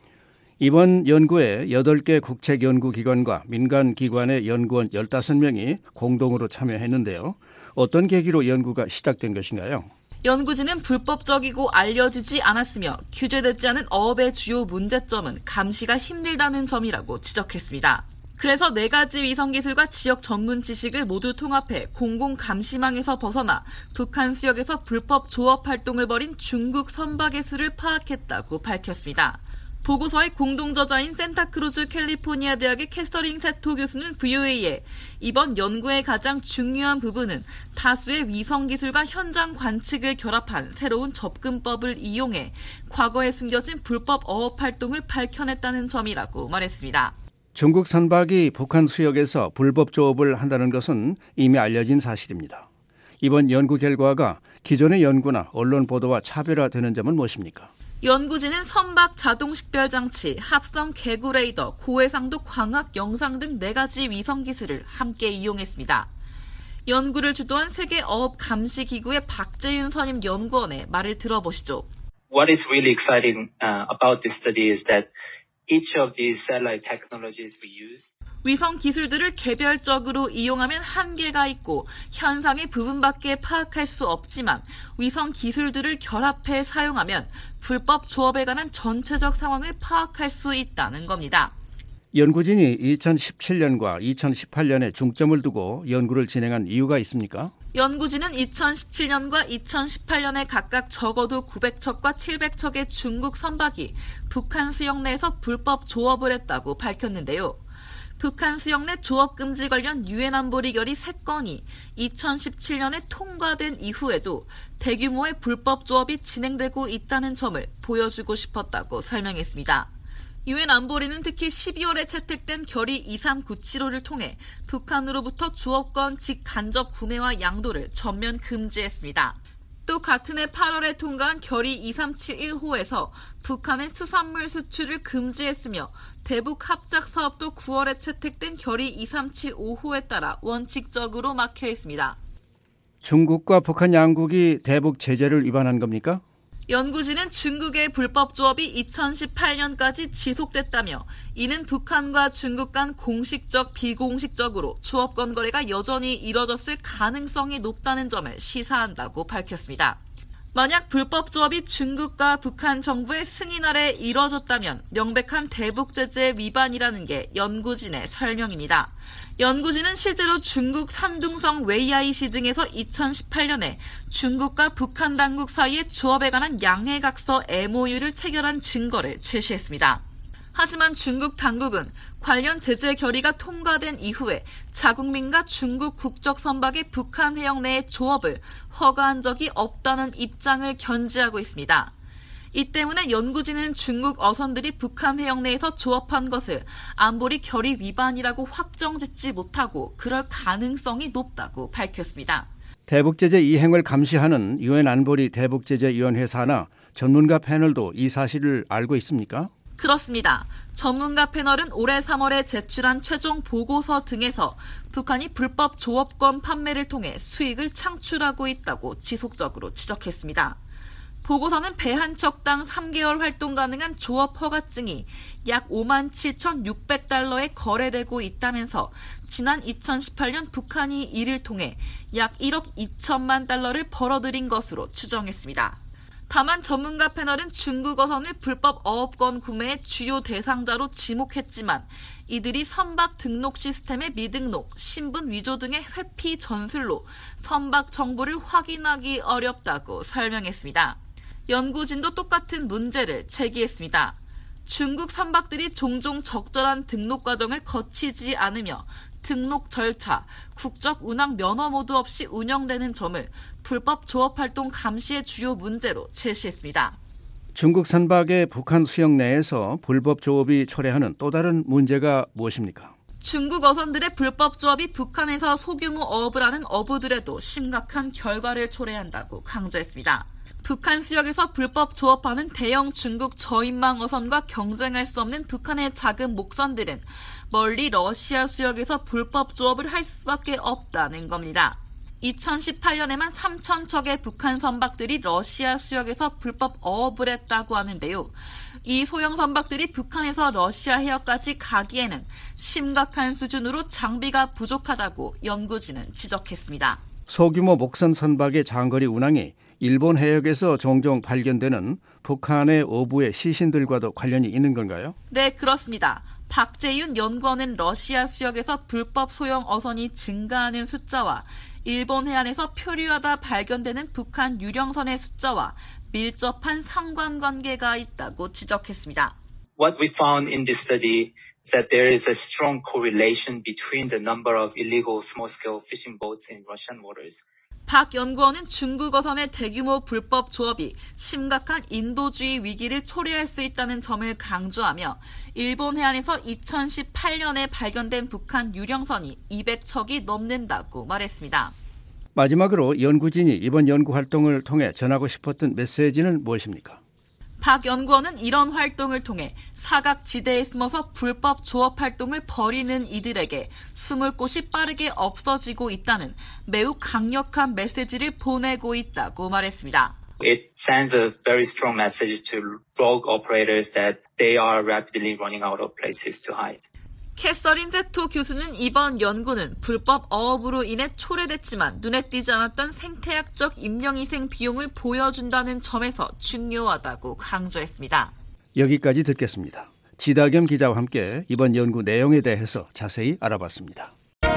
이번 연구에 8개 국책연구기관과 민간기관의 연구원 15명이 공동으로 참여했는데요. 어떤 계기로 연구가 시작된 것인가요? 연구진은 불법적이고 알려지지 않았으며 규제되지 않은 어업의 주요 문제점은 감시가 힘들다는 점이라고 지적했습니다. 그래서 4가지 위성기술과 지역 전문 지식을 모두 통합해 공공감시망에서 벗어나 북한 수역에서 불법 조업 활동을 벌인 중국 선박의 수를 파악했다고 밝혔습니다. 보고서의 공동저자인 센타크루즈 캘리포니아 대학의 캐서린 세토 교수는 VOA에 이번 연구의 가장 중요한 부분은 다수의 위성기술과 현장 관측을 결합한 새로운 접근법을 이용해 과거에 숨겨진 불법 어업 활동을 밝혀냈다는 점이라고 말했습니다. 중국 선박이 북한 수역에서 불법 조업을 한다는 것은 이미 알려진 사실입니다. 이번 연구 결과가 기존의 연구나 언론 보도와 차별화되는 점은 무엇입니까? 연구진은 선박 자동 식별 장치, 합성 개구 레이더, 고해상도 광학 영상 등 4가지 위성 기술을 함께 이용했습니다. 연구를 주도한 세계어업감시기구의 박재윤 선임 연구원의 말을 들어보시죠. What is really exciting about this study is that each of these satellite technologies we use 위성 기술들을 개별적으로 이용하면 한계가 있고 현상의 부분밖에 파악할 수 없지만 위성 기술들을 결합해 사용하면 불법 조업에 관한 전체적 상황을 파악할 수 있다는 겁니다. 연구진이 2017년과 2018년에 중점을 두고 연구를 진행한 이유가 있습니까? 연구진은 2017년과 2018년에 각각 적어도 900척과 700척의 중국 선박이 북한 수역 내에서 불법 조업을 했다고 밝혔는데요. 북한 수역 내 조업 금지 관련 유엔 안보리 결의 3건이 2017년에 통과된 이후에도 대규모의 불법 조업이 진행되고 있다는 점을 보여주고 싶었다고 설명했습니다. 유엔 안보리는 특히 12월에 채택된 결의 2397호를 통해 북한으로부터 조업권 직간접 구매와 양도를 전면 금지했습니다. 또 같은 해 8월에 통과한 결의 2371호에서 북한의 수산물 수출을 금지했으며 대북 합작 사업도 9월에 채택된 결의 2375호에 따라 원칙적으로 막혀 있습니다. 중국과 북한 양국이 대북 제재를 위반한 겁니까? 연구진은 중국의 불법 조업이 2018년까지 지속됐다며 이는 북한과 중국 간 공식적, 비공식적으로 조업권 거래가 여전히 이뤄졌을 가능성이 높다는 점을 시사한다고 밝혔습니다. 만약 불법 조업이 중국과 북한 정부의 승인 아래 이뤄졌다면 명백한 대북 제재 위반이라는 게 연구진의 설명입니다. 연구진은 실제로 중국 산둥성 웨이아이시 등에서 2018년에 중국과 북한 당국 사이의 조업에 관한 양해각서 MOU를 체결한 증거를 제시했습니다. 하지만 중국 당국은 관련 제재 결의가 통과된 이후에 자국민과 중국 국적 선박의 북한 해역 내의 조업을 허가한 적이 없다는 입장을 견지하고 있습니다. 이 때문에 연구진은 중국 어선들이 북한 해역 내에서 조업한 것을 안보리 결의 위반이라고 확정짓지 못하고 그럴 가능성이 높다고 밝혔습니다. 대북제재 이행을 감시하는 유엔 안보리 대북제재위원회 산하 전문가 패널도 이 사실을 알고 있습니까? 그렇습니다. 전문가 패널은 올해 3월에 제출한 최종 보고서 등에서 북한이 불법 조업권 판매를 통해 수익을 창출하고 있다고 지속적으로 지적했습니다. 보고서는 배 한 척당 3개월 활동 가능한 조업 허가증이 약 57,600달러에 거래되고 있다면서 지난 2018년 북한이 이를 통해 약 1억 2천만 달러를 벌어들인 것으로 추정했습니다. 다만 전문가 패널은 중국 어선을 불법 어업권 구매의 주요 대상자로 지목했지만 이들이 선박 등록 시스템의 미등록, 신분 위조 등의 회피 전술로 선박 정보를 확인하기 어렵다고 설명했습니다. 연구진도 똑같은 문제를 제기했습니다. 중국 선박들이 종종 적절한 등록 과정을 거치지 않으며 등록 절차, 국적 운항 면허 모두 없이 운영되는 점을 불법 조업 활동 감시의 주요 문제로 제시했습니다. 중국 선박의 북한 수역 내에서 불법 조업이 초래하는 또 다른 문제가 무엇입니까? 중국 어선들의 불법 조업이 북한에서 소규모 어업을 하는 어부들에도 심각한 결과를 초래한다고 강조했습니다. 북한 수역에서 불법 조업하는 대형 중국 저인망 어선과 경쟁할 수 없는 북한의 작은 목선들은 멀리 러시아 수역에서 불법 조업을 할 수밖에 없다는 겁니다. 2018년에만 3,000척의 북한 선박들이 러시아 수역에서 불법 어업을 했다고 하는데요. 이 소형 선박들이 북한에서 러시아 해역까지 가기에는 심각한 수준으로 장비가 부족하다고 연구진은 지적했습니다. 소규모 목선 선박의 장거리 운항이 일본 해역에서 종종 발견되는 북한의 어부의 시신들과도 관련이 있는 건가요? 네, 그렇습니다. 박재윤 연구원은 러시아 수역에서 불법 소형 어선이 증가하는 숫자와 일본 해안에서 표류하다 발견되는 북한 유령선의 숫자와 밀접한 상관관계가 있다고 지적했습니다. What we found in this study is that there is a strong correlation between the number of illegal small-scale fishing boats in Russian waters. 박 연구원은 중국 어선의 대규모 불법 조업이 심각한 인도주의 위기를 초래할 수 있다는 점을 강조하며 일본 해안에서 2018년에 발견된 북한 유령선이 200척이 넘는다고 말했습니다. 마지막으로 연구진이 이번 연구 활동을 통해 전하고 싶었던 메시지는 무엇입니까? 박 연구원은 이런 활동을 통해 사각지대에 숨어서 불법 조업 활동을 벌이는 이들에게 숨을 곳이 빠르게 없어지고 있다는 매우 강력한 메시지를 보내고 있다고 말했습니다. It sends a very strong message to rogue operators that they are rapidly running out of places to hide. 캐서린 세토 교수는 이번 연구는 불법 어업으로 인해 초래됐지만 눈에 띄지 않았던 생태학적 인명위생 비용을 보여준다는 점에서 중요하다고 강조했습니다. 여기까지 듣겠습니다. 지다겸 기자와 함께 이번 연구 내용에 대해서 자세히 알아봤습니다.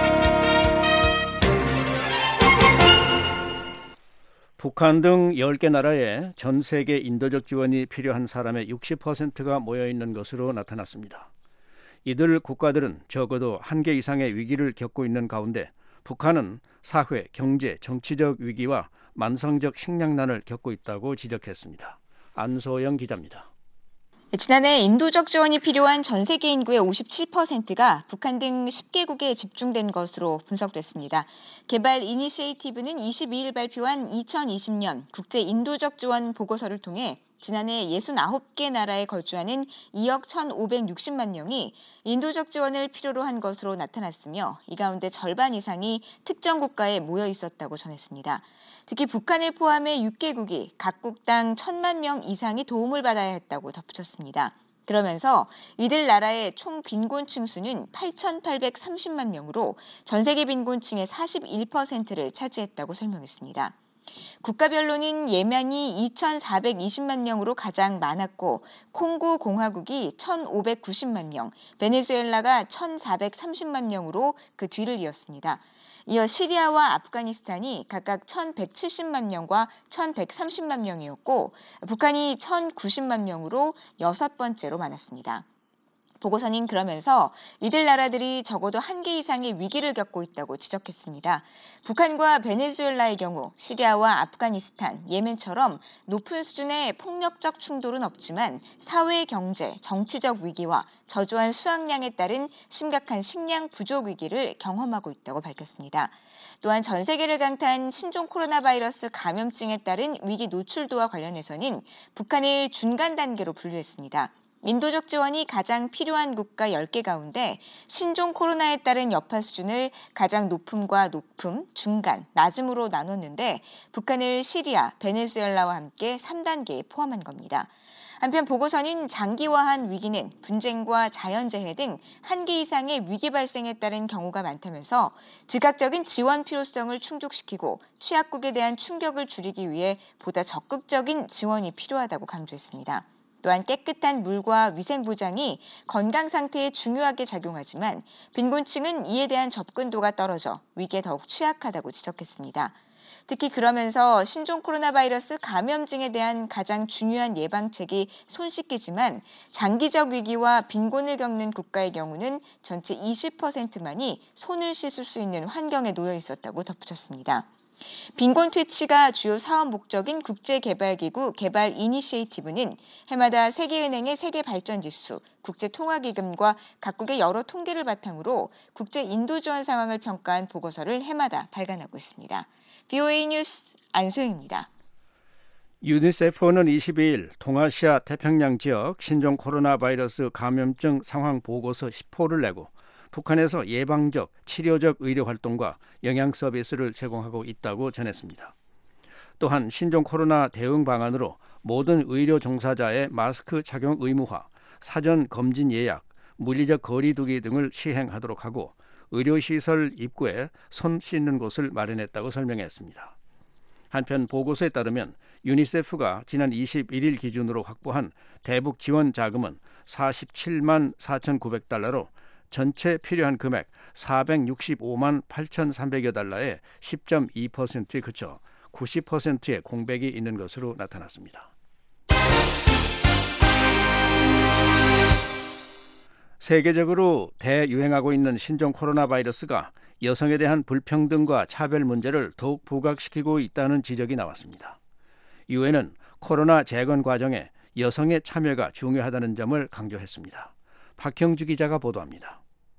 북한 등 10개 나라에 전 세계 인도적 지원이 필요한 사람의 60%가 모여있는 것으로 나타났습니다. 이들 국가들은 적어도 한 개 이상의 위기를 겪고 있는 가운데 북한은 사회, 경제, 정치적 위기와 만성적 식량난을 겪고 있다고 지적했습니다. 안소영 기자입니다. 지난해 인도적 지원이 필요한 전 세계 인구의 57%가 북한 등 10개국에 집중된 것으로 분석됐습니다. 개발 이니시에이티브는 22일 발표한 2020년 국제 인도적 지원 보고서를 통해 지난해 69개 나라에 거주하는 2억 1,560만 명이 인도적 지원을 필요로 한 것으로 나타났으며 이 가운데 절반 이상이 특정 국가에 모여 있었다고 전했습니다. 특히 북한을 포함해 6개국이 각국당 1,000만 명 이상이 도움을 받아야 했다고 덧붙였습니다. 그러면서 이들 나라의 총 빈곤층 수는 8,830만 명으로 전 세계 빈곤층의 41%를 차지했다고 설명했습니다. 국가별로는 예멘이 2,420만 명으로 가장 많았고 콩고 공화국이 1,590만 명, 베네수엘라가 1,430만 명으로 그 뒤를 이었습니다. 이어 시리아와 아프가니스탄이 각각 1,170만 명과 1,130만 명이었고 북한이 1,090만 명으로 6번째로 많았습니다. 보고서는 그러면서 이들 나라들이 적어도 한 개 이상의 위기를 겪고 있다고 지적했습니다. 북한과 베네수엘라의 경우 시리아와 아프가니스탄, 예멘처럼 높은 수준의 폭력적 충돌은 없지만 사회, 경제, 정치적 위기와 저조한 수확량에 따른 심각한 식량 부족 위기를 경험하고 있다고 밝혔습니다. 또한 전 세계를 강타한 신종 코로나 바이러스 감염증에 따른 위기 노출도와 관련해서는 북한을 중간 단계로 분류했습니다. 인도적 지원이 가장 필요한 국가 10개 가운데 신종 코로나에 따른 여파 수준을 가장 높음과 높음, 중간, 낮음으로 나눴는데 북한을 시리아, 베네수엘라와 함께 3단계에 포함한 겁니다. 한편 보고서는 장기화한 위기는 분쟁과 자연재해 등 한 개 이상의 위기 발생에 따른 경우가 많다면서 즉각적인 지원 필요성을 충족시키고 취약국에 대한 충격을 줄이기 위해 보다 적극적인 지원이 필요하다고 강조했습니다. 또한 깨끗한 물과 위생 보장이 건강 상태에 중요하게 작용하지만 빈곤층은 이에 대한 접근도가 떨어져 위기에 더욱 취약하다고 지적했습니다. 특히 그러면서 신종 코로나 바이러스 감염증에 대한 가장 중요한 예방책이 손 씻기지만 장기적 위기와 빈곤을 겪는 국가의 경우는 전체 20%만이 손을 씻을 수 있는 환경에 놓여 있었다고 덧붙였습니다. 빈곤 퇴치가 주요 사업 목적인 국제개발기구 개발 이니시에이티브는 해마다 세계은행의 세계발전지수, 국제통화기금과 각국의 여러 통계를 바탕으로 국제 인도 지원 상황을 평가한 보고서를 해마다 발간하고 있습니다. VOA 뉴스 안소영입니다. 유니세프는 22일 동아시아 태평양 지역 신종 코로나 바이러스 감염증 상황 보고서 10호를 내고 북한에서 예방적, 치료적 의료 활동과 영양 서비스를 제공하고 있다고 전했습니다. 또한 신종 코로나 대응 방안으로 모든 의료 종사자의 마스크 착용 의무화, 사전 검진 예약, 물리적 거리 두기 등을 시행하도록 하고 의료시설 입구에 손 씻는 곳을 마련했다고 설명했습니다. 한편 보고서에 따르면 유니세프가 지난 21일 기준으로 확보한 대북 지원 자금은 47만 4,900달러로 전체 필요한 금액 465만 8,300여 달러의 10.2%에 그쳐 90%의 공백이 있는 것으로 나타났습니다. 세계적으로 대유행하고 있는 신종 코로나 바이러스가 여성에 대한 불평등과 차별 문제를 더욱 부각시키고 있다는 지적이 나왔습니다. 유엔은 코로나 재건 과정에 여성의 참여가 중요하다는 점을 강조했습니다. 박형주 기자가 보도합니다.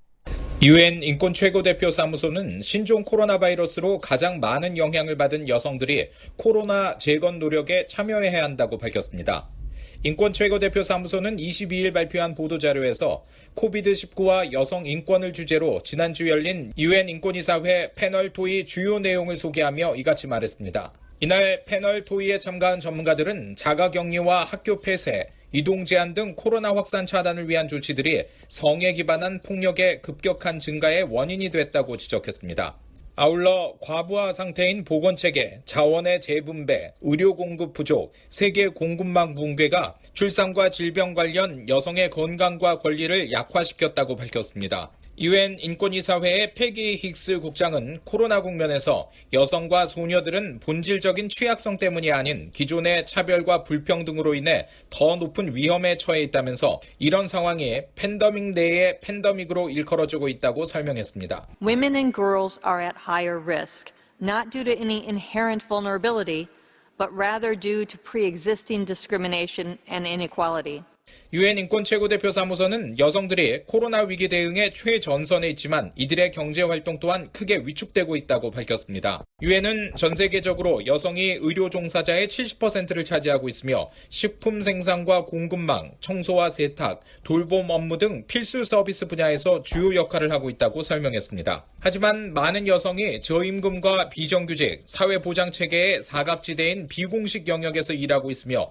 유엔 인권 최고대표 사무소는 신종 코로나 바이러스로 가장 많은 영향을 받은 여성들이 코로나 재건 노력에 참여해야 한다고 밝혔습니다. 인권 최고대표 사무소는 22일 발표한 보도자료에서 코비드-19와 여성 인권을 주제로 지난주 열린 유엔 인권이사회 패널 토의 주요 내용을 소개하며 이같이 말했습니다. 이날 패널 토의에 참가한 전문가들은 자가격리와 학교 폐쇄, 이동 제한 등 코로나 확산 차단을 위한 조치들이 성에 기반한 폭력의 급격한 증가의 원인이 됐다고 지적했습니다. 아울러 과부하 상태인 보건체계, 자원의 재분배, 의료 공급 부족, 세계 공급망 붕괴가 출산과 질병 관련 여성의 건강과 권리를 약화시켰다고 밝혔습니다. 유엔 인권이사회의 패기 힉스 국장은 코로나 국면에서 여성과 소녀들은 본질적인 취약성 때문이 아닌 기존의 차별과 불평등으로 인해 더 높은 위험에 처해 있다면서 이런 상황이 팬데믹 내의 팬데믹으로 일컬어지고 있다고 설명했습니다. Women and girls are at higher risk, not due to any inherent vulnerability, but rather due to pre-existing discrimination and inequality. 유엔 인권 최고대표 사무소는 여성들이 코로나 위기 대응의 최전선에 있지만 이들의 경제 활동 또한 크게 위축되고 있다고 밝혔습니다. 유엔은 전 세계적으로 여성이 의료 종사자의 70%를 차지하고 있으며 식품 생산과 공급망, 청소와 세탁, 돌봄 업무 등 필수 서비스 분야에서 주요 역할을 하고 있다고 설명했습니다. 하지만 많은 여성이 저임금과 비정규직, 사회보장체계의 사각지대인 비공식 영역에서 일하고 있으며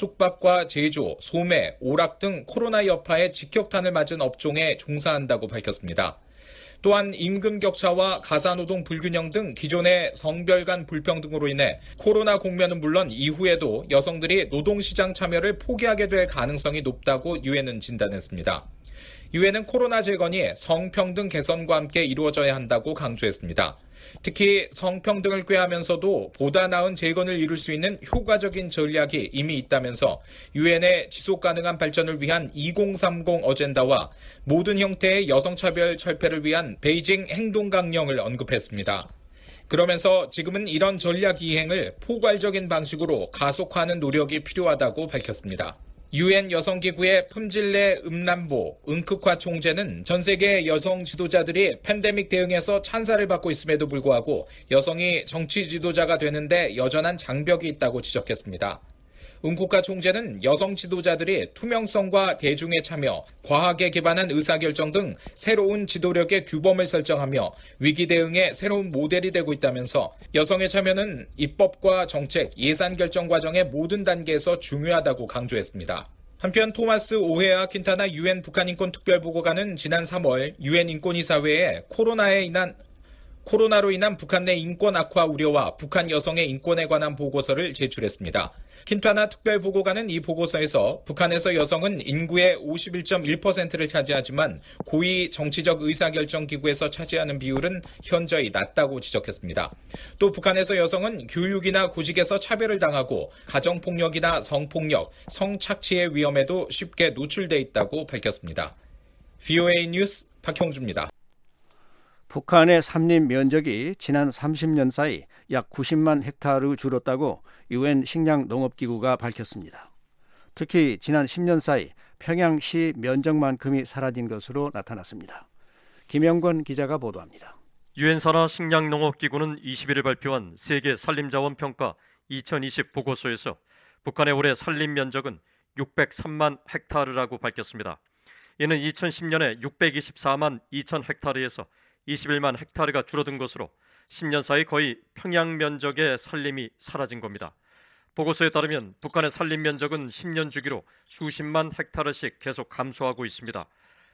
숙박과 제조, 소매, 오락 등 코로나 여파에 직격탄을 맞은 업종에 종사한다고 밝혔습니다. 또한 임금 격차와 가사노동 불균형 등 기존의 성별 간 불평등으로 인해 코로나 국면은 물론 이후에도 여성들이 노동시장 참여를 포기하게 될 가능성이 높다고 유엔은 진단했습니다. 유엔은 코로나 재건이 성평등 개선과 함께 이루어져야 한다고 강조했습니다. 특히 성평등을 꾀하면서도 보다 나은 재건을 이룰 수 있는 효과적인 전략이 이미 있다면서 유엔의 지속 가능한 발전을 위한 2030 어젠다와 모든 형태의 여성차별 철폐를 위한 베이징 행동강령을 언급했습니다. 그러면서 지금은 이런 전략 이행을 포괄적인 방식으로 가속화하는 노력이 필요하다고 밝혔습니다. 유엔 여성기구의 품질내 음란보 은크화 총재는 전 세계 여성 지도자들이 팬데믹 대응에서 찬사를 받고 있음에도 불구하고 여성이 정치 지도자가 되는데 여전한 장벽이 있다고 지적했습니다. 은쿠카 총재는 여성 지도자들이 투명성과 대중의 참여, 과학에 기반한 의사결정 등 새로운 지도력의 규범을 설정하며 위기 대응의 새로운 모델이 되고 있다면서 여성의 참여는 입법과 정책, 예산 결정 과정의 모든 단계에서 중요하다고 강조했습니다. 한편 토마스 오헤아 킨타나 유엔 북한 인권 특별보고관은 지난 3월 유엔 인권이사회에 코로나로 인한 북한 내 인권 악화 우려와 북한 여성의 인권에 관한 보고서를 제출했습니다. 킨타나 특별보고관은 이 보고서에서 북한에서 여성은 인구의 51.1%를 차지하지만 고위 정치적 의사결정 기구에서 차지하는 비율은 현저히 낮다고 지적했습니다. 또 북한에서 여성은 교육이나 구직에서 차별을 당하고 가정폭력이나 성폭력, 성착취의 위험에도 쉽게 노출돼 있다고 밝혔습니다. VOA 뉴스 박형주입니다. 북한의 삼림 면적이 지난 30년 사이 약 90만 헥타르 줄었다고 유엔 식량농업기구가 밝혔습니다. 특히 지난 10년 사이 평양시 면적만큼이 사라진 것으로 나타났습니다. 김영권 기자가 보도합니다. 유엔 산하 식량농업기구는 21일 발표한 세계 산림자원 평가 2020 보고서에서 북한의 올해 산림 면적은 603만 헥타르라고 밝혔습니다. 이는 2010년에 624만 2천 헥타르에서 21만 헥타르가 줄어든 것으로 10년 사이 거의 평양 면적의 산림이 사라진 겁니다. 보고서에 따르면 북한의 산림 면적은 10년 주기로 수십만 헥타르씩 계속 감소하고 있습니다.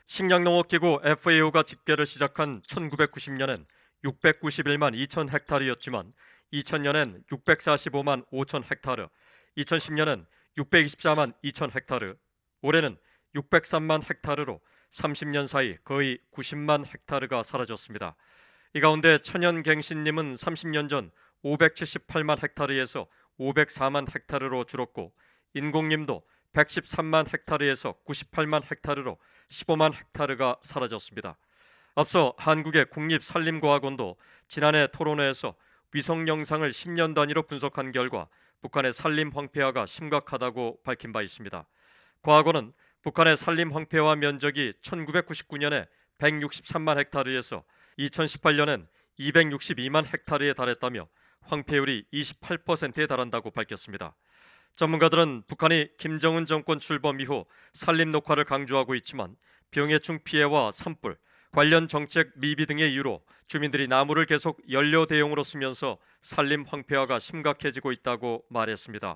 식량농업기구 FAO가 집계를 시작한 1990년엔 691만 2천 헥타르였지만 2000년엔 645만 5천 헥타르, 2010년엔 624만 2천 헥타르, 올해는 603만 헥타르로 30년 사이 거의 90만 헥타르가 사라졌습니다. 이 가운데 천연갱신림은 30년 전 578만 헥타르에서 504만 헥타르로 줄었고 인공림도 113만 헥타르에서 98만 헥타르로 15만 헥타르가 사라졌습니다. 앞서 한국의 국립산림과학원도 지난해 토론회에서 위성 영상을 10년 단위로 분석한 결과 북한의 산림 황폐화가 심각하다고 밝힌 바 있습니다. 과학원은 북한의 산림 황폐화 면적이 1999년에 163만 헥타르에서 2018년엔 262만 헥타르에 달했다며 황폐율이 28%에 달한다고 밝혔습니다. 전문가들은 북한이 김정은 정권 출범 이후 산림 녹화를 강조하고 있지만 병해충 피해와 산불, 관련 정책 미비 등의 이유로 주민들이 나무를 계속 연료 대용으로 쓰면서 산림 황폐화가 심각해지고 있다고 말했습니다.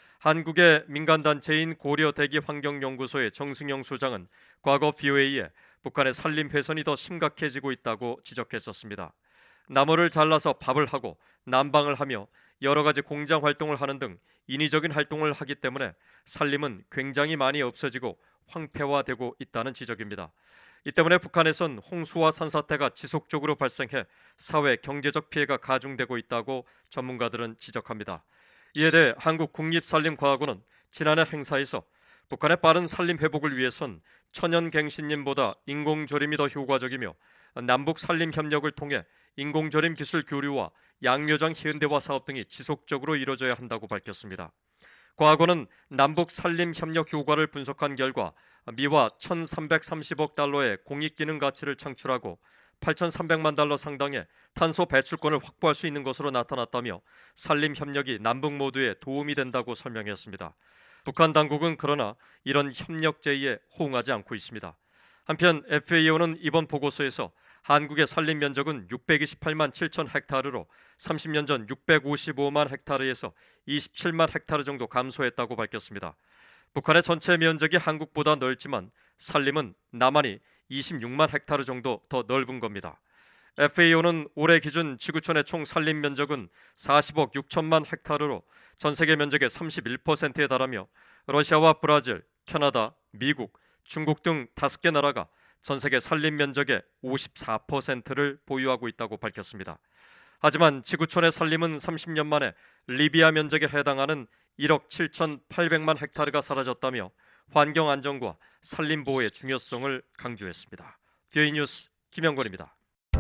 한국의 민간단체인 고려대기환경연구소의 정승영 소장은 과거 VOA에 북한의 산림 훼손이 더 심각해지고 있다고 지적했었습니다. 나무를 잘라서 밥을 하고 난방을 하며 여러 가지 공장 활동을 하는 등 인위적인 활동을 하기 때문에 산림은 굉장히 많이 없어지고 황폐화되고 있다는 지적입니다. 이 때문에 북한에선 홍수와 산사태가 지속적으로 발생해 사회 경제적 피해가 가중되고 있다고 전문가들은 지적합니다. 이에 대해 한국국립산림과학원은 지난해 행사에서 북한의 빠른 산림 회복을 위해선 천연갱신림보다 인공조림이 더 효과적이며 남북 산림 협력을 통해 인공조림 기술 교류와 양묘장 현대화 사업 등이 지속적으로 이뤄져야 한다고 밝혔습니다. 과학원은 남북 산림 협력 효과를 분석한 결과 미화 1,330억 달러의 공익기능 가치를 창출하고 8,300만 달러 상당의 탄소 배출권을 확보할 수 있는 것으로 나타났다며 산림 협력이 남북 모두에 도움이 된다고 설명했습니다. 북한 당국은 그러나 이런 협력 제의에 호응하지 않고 있습니다. 한편 FAO는 이번 보고서에서 한국의 산림 면적은 628만 7천 헥타르로 30년 전 655만 헥타르에서 27만 헥타르 정도 감소했다고 밝혔습니다. 북한의 전체 면적이 한국보다 넓지만 산림은 남한이 26만 헥타르 정도 더 넓은 겁니다. FAO는 올해 기준 지구촌의 총 산림 면적은 40억 6천만 헥타르로 전 세계 면적의 31%에 달하며 러시아와 브라질, 캐나다, 미국, 중국 등 5개 나라가 전 세계 산림 면적의 54%를 보유하고 있다고 밝혔습니다. 하지만 지구촌의 산림은 30년 만에 리비아 면적에 해당하는 1억 7,800만 헥타르가 사라졌다며 환경 안정과 산림 보호의 중요성을 강조했습니다. VOA 뉴스 김영권입니다.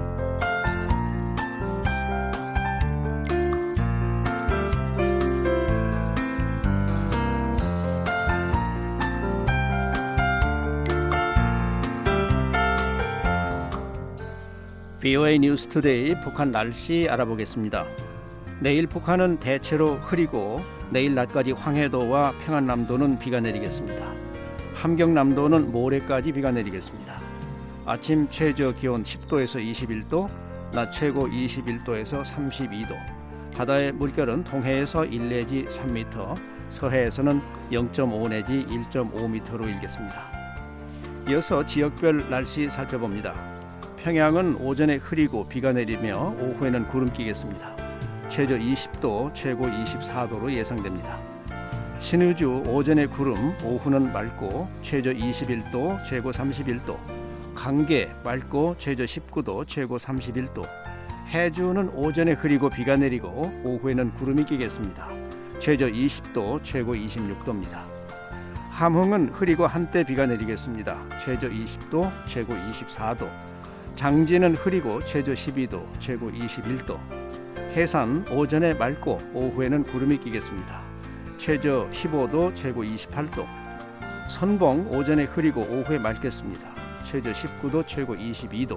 VOA 뉴스 투데이 북한 날씨 알아보겠습니다. 내일 북한은 대체로 흐리고 내일 낮까지 황해도와 평안남도는 비가 내리겠습니다. 함경남도는 모레까지 비가 내리겠습니다. 아침 최저 기온 10도에서 21도, 낮 최고 21도에서 32도. 바다의 물결은 동해에서 1 내지 3m, 서해에서는 0.5 내지 1.5m로 일겠습니다. 이어서 지역별 날씨 살펴봅니다. 평양은 오전에 흐리고 비가 내리며 오후에는 구름 끼겠습니다. 최저 20도, 최고 24도로 예상됩니다. 신의주 오전에 구름, 오후는 맑고 최저 21도, 최고 31도. 강계 맑고 최저 19도, 최고 31도. 해주는 오전에 흐리고 비가 내리고 오후에는 구름이 끼겠습니다. 최저 20도, 최고 26도입니다. 함흥은 흐리고 한때 비가 내리겠습니다. 최저 20도, 최고 24도. 장진은 흐리고 최저 12도, 최고 21도. 해산 오전에 맑고 오후에는 구름이 끼겠습니다. 최저 15도, 최고 28도. 선봉 오전에 흐리고 오후에 맑겠습니다. 최저 19도, 최고 22도.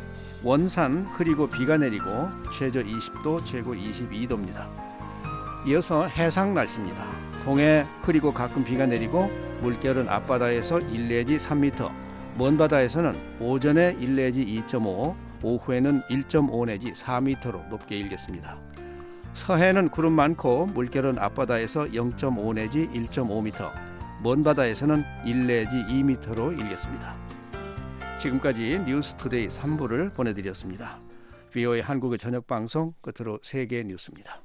원산 흐리고 비가 내리고 최저 20도, 최고 22도입니다. 이어서 해상 날씨입니다. 동해 흐리고 가끔 비가 내리고 물결은 앞바다에서 1 내지 3m, 먼 바다에서는 오전에 1 내지 2.5, 오후에는 1.5 내지 4m로 높게 일겠습니다. 서해는 구름 많고 물결은 앞바다에서 0.5 내지 1.5m, 먼 바다에서는 1 내지 2m로 일겠습니다. 지금까지 뉴스투데이 3부를 보내드렸습니다. VOA 한국의 저녁방송 끝으로 세계 뉴스입니다.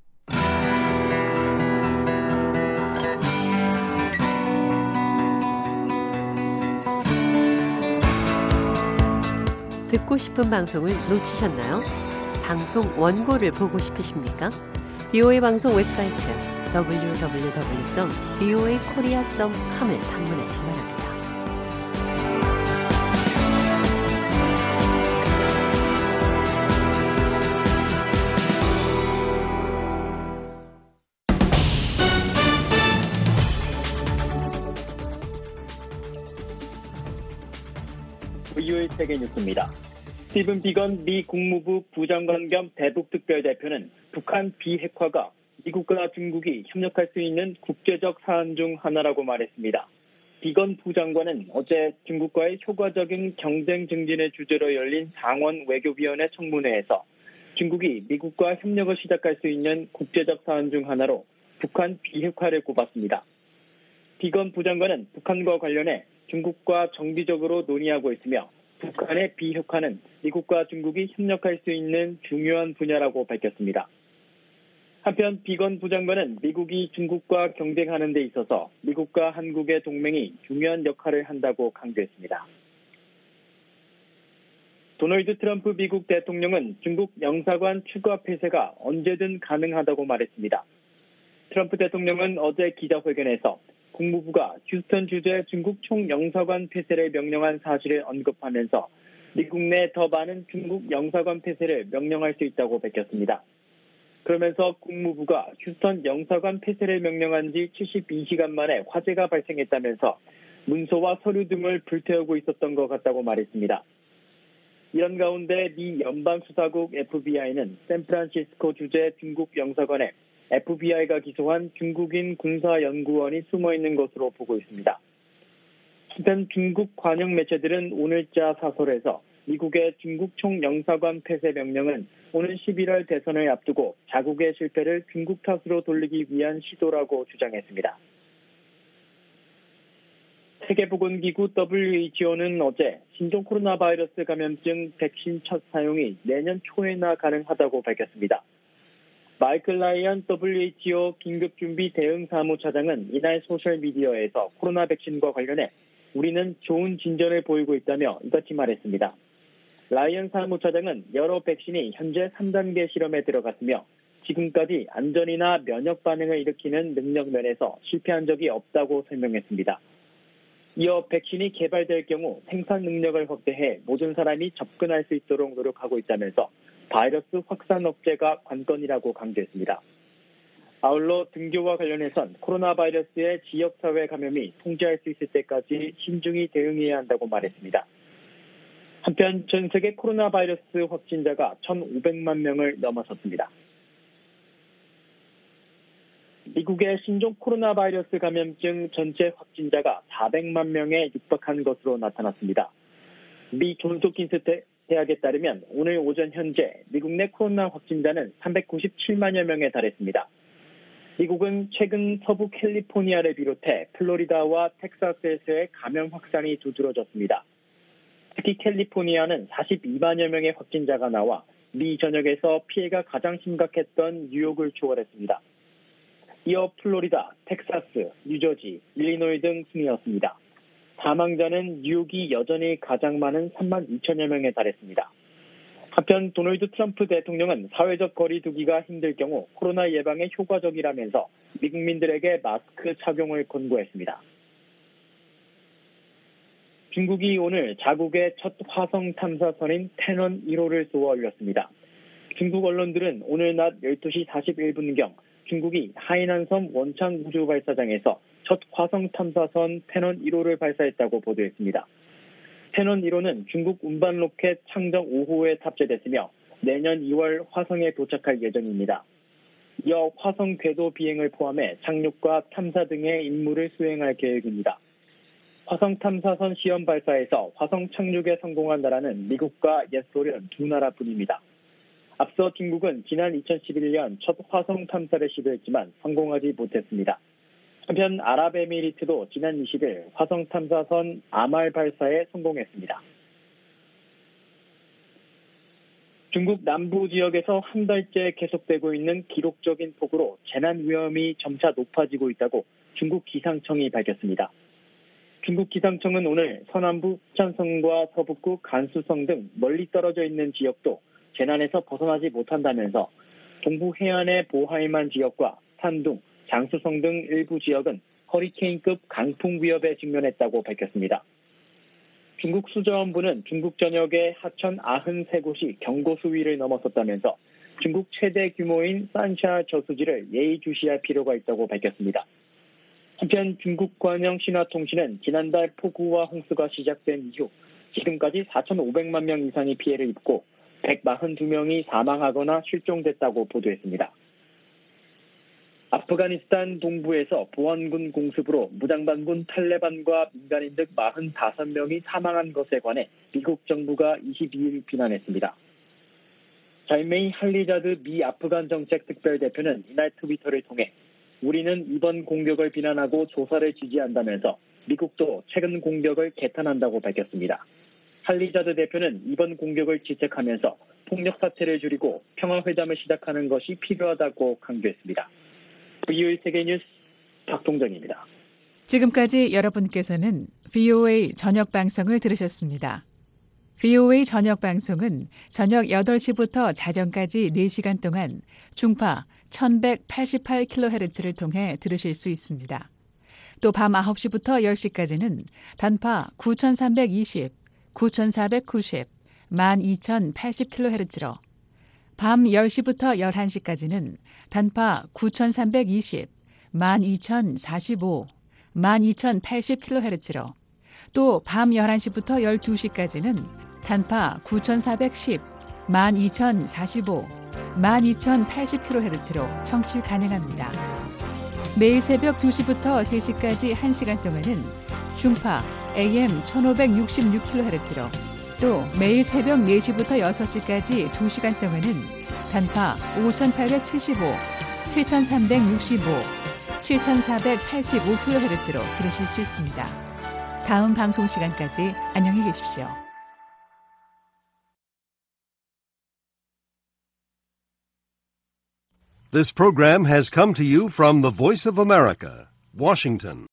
듣고 싶은 방송을 놓치셨나요? 방송 원고를 보고 싶으십니까? VOA 방송 웹사이트 www.voakorea.com을 방문하시기 바랍니다. VOA 세계 뉴스입니다. 스티븐 비건 미 국무부 부장관 겸 대북특별대표는 북한 비핵화가 미국과 중국이 협력할 수 있는 국제적 사안 중 하나라고 말했습니다. 비건 부장관은 어제 중국과의 효과적인 경쟁 증진의 주제로 열린 상원 외교위원회 청문회에서 중국이 미국과 협력을 시작할 수 있는 국제적 사안 중 하나로 북한 비핵화를 꼽았습니다. 비건 부장관은 북한과 관련해 중국과 정기적으로 논의하고 있으며 북한의 비핵화는 미국과 중국이 협력할 수 있는 중요한 분야라고 밝혔습니다. 한편 비건 부장관은 미국이 중국과 경쟁하는 데 있어서 미국과 한국의 동맹이 중요한 역할을 한다고 강조했습니다. 도널드 트럼프 미국 대통령은 중국 영사관 추가 폐쇄가 언제든 가능하다고 말했습니다. 트럼프 대통령은 어제 기자회견에서 국무부가 휴스턴 주재 중국 총영사관 폐쇄를 명령한 사실을 언급하면서 미국 내 더 많은 중국 영사관 폐쇄를 명령할 수 있다고 밝혔습니다. 그러면서 국무부가 휴스턴 영사관 폐쇄를 명령한 지 72시간 만에 화재가 발생했다면서 문서와 서류 등을 불태우고 있었던 것 같다고 말했습니다. 이런 가운데 미 연방수사국 FBI는 샌프란시스코 주재 중국 영사관에 FBI가 기소한 중국인 군사연구원이 숨어있는 것으로 보고 있습니다. 한편 중국 관영 매체들은 오늘자 사설에서 미국의 중국 총영사관 폐쇄 명령은 오는 11월 대선을 앞두고 자국의 실패를 중국 탓으로 돌리기 위한 시도라고 주장했습니다. 세계보건기구 WHO는 어제 신종 코로나 바이러스 감염증 백신 첫 사용이 내년 초에나 가능하다고 밝혔습니다. 마이클 라이언 WHO 긴급준비 대응사무차장은 이날 소셜미디어에서 코로나 백신과 관련해 우리는 좋은 진전을 보이고 있다며 이같이 말했습니다. 라이언 사무처장은 여러 백신이 현재 3단계 실험에 들어갔으며 지금까지 안전이나 면역 반응을 일으키는 능력 면에서 실패한 적이 없다고 설명했습니다. 이어 백신이 개발될 경우 생산 능력을 확대해 모든 사람이 접근할 수 있도록 노력하고 있다면서 바이러스 확산 억제가 관건이라고 강조했습니다. 아울러 등교와 관련해선 코로나 바이러스의 지역사회 감염이 통제할 수 있을 때까지 신중히 대응해야 한다고 말했습니다. 한편 전 세계 코로나 바이러스 확진자가 1,500만 명을 넘어섰습니다. 미국의 신종 코로나 바이러스 감염증 전체 확진자가 400만 명에 육박한 것으로 나타났습니다. 미 존스 홉킨스 대학에 따르면 오늘 오전 현재 미국 내 코로나 확진자는 397만여 명에 달했습니다. 미국은 최근 서부 캘리포니아를 비롯해 플로리다와 텍사스에서의 감염 확산이 두드러졌습니다. 특히 캘리포니아는 42만여 명의 확진자가 나와 미 전역에서 피해가 가장 심각했던 뉴욕을 초월했습니다. 이어 플로리다, 텍사스, 뉴저지, 일리노이 등 순이었습니다. 사망자는 뉴욕이 여전히 가장 많은 3만 2천여 명에 달했습니다. 한편 도널드 트럼프 대통령은 사회적 거리 두기가 힘들 경우 코로나 예방에 효과적이라면서 미국민들에게 마스크 착용을 권고했습니다. 중국이 오늘 자국의 첫 화성 탐사선인 태넌 1호를 쏘아 올렸습니다. 중국 언론들은 오늘 낮 12시 41분경 중국이 하이난섬 원창 우주발사장에서 첫 화성 탐사선 태넌 1호를 발사했다고 보도했습니다. 태넌 1호는 중국 운반 로켓 창정 5호에 탑재됐으며 내년 2월 화성에 도착할 예정입니다. 이어 화성 궤도 비행을 포함해 착륙과 탐사 등의 임무를 수행할 계획입니다. 화성 탐사선 시험 발사에서 화성 착륙에 성공한 나라는 미국과 옛 소련 두 나라뿐입니다. 앞서 중국은 지난 2011년 첫 화성 탐사를 시도했지만 성공하지 못했습니다. 한편 아랍에미리트도 지난 20일 화성 탐사선 아말 발사에 성공했습니다. 중국 남부 지역에서 한 달째 계속되고 있는 기록적인 폭우로 재난 위험이 점차 높아지고 있다고 중국 기상청이 밝혔습니다. 중국 기상청은 오늘 서남부 후찬성과 서북부 간수성 등 멀리 떨어져 있는 지역도 재난에서 벗어나지 못한다면서 동부 해안의 보하이만 지역과 산둥, 장수성 등 일부 지역은 허리케인급 강풍 위협에 직면했다고 밝혔습니다. 중국 수저원부는 중국 전역의 하천 93곳이 경고 수위를 넘어섰다면서 중국 최대 규모인 산샤 저수지를 예의주시할 필요가 있다고 밝혔습니다. 한편 중국 관영 신화통신은 지난달 폭우와 홍수가 시작된 이후 지금까지 4,500만 명 이상이 피해를 입고 142명이 사망하거나 실종됐다고 보도했습니다. 아프가니스탄 동부에서 보안군 공습으로 무장반군 탈레반과 민간인 등 45명이 사망한 것에 관해 미국 정부가 22일 비난했습니다. 잘메이 할리자드 미 아프간 정책 특별대표는 이날 트위터를 통해 우리는 이번 공격을 비난하고 조사를 지지한다면서 미국도 최근 공격을 개탄한다고 밝혔습니다. 할리자드 대표는 이번 공격을 지적하면서 폭력 사태를 줄이고 평화회담을 시작하는 것이 필요하다고 강조했습니다. VOA 세계뉴스 박동정입니다. 지금까지 여러분께서는 VOA 저녁 방송을 들으셨습니다. VOA 저녁 방송은 저녁 8시부터 자정까지 4시간 동안 중파 1188kHz를 통해 들으실 수 있습니다. 또 밤 9시부터 10시까지는 단파 9320, 9490, 12080kHz로 밤 10시부터 11시까지는 단파 9320, 12045, 12080kHz로 또 밤 11시부터 12시까지는 단파 9410, 12045, 12080kHz로 청취 가능합니다. 매일 새벽 2시부터 3시까지 1시간 동안은 중파 AM 1566kHz로 또 매일 새벽 4시부터 6시까지 2시간 동안은 단파 5875, 7365, 7485kHz로 들으실 수 있습니다. 다음 방송 시간까지 안녕히 계십시오. This program has come to you from the Voice of America, Washington.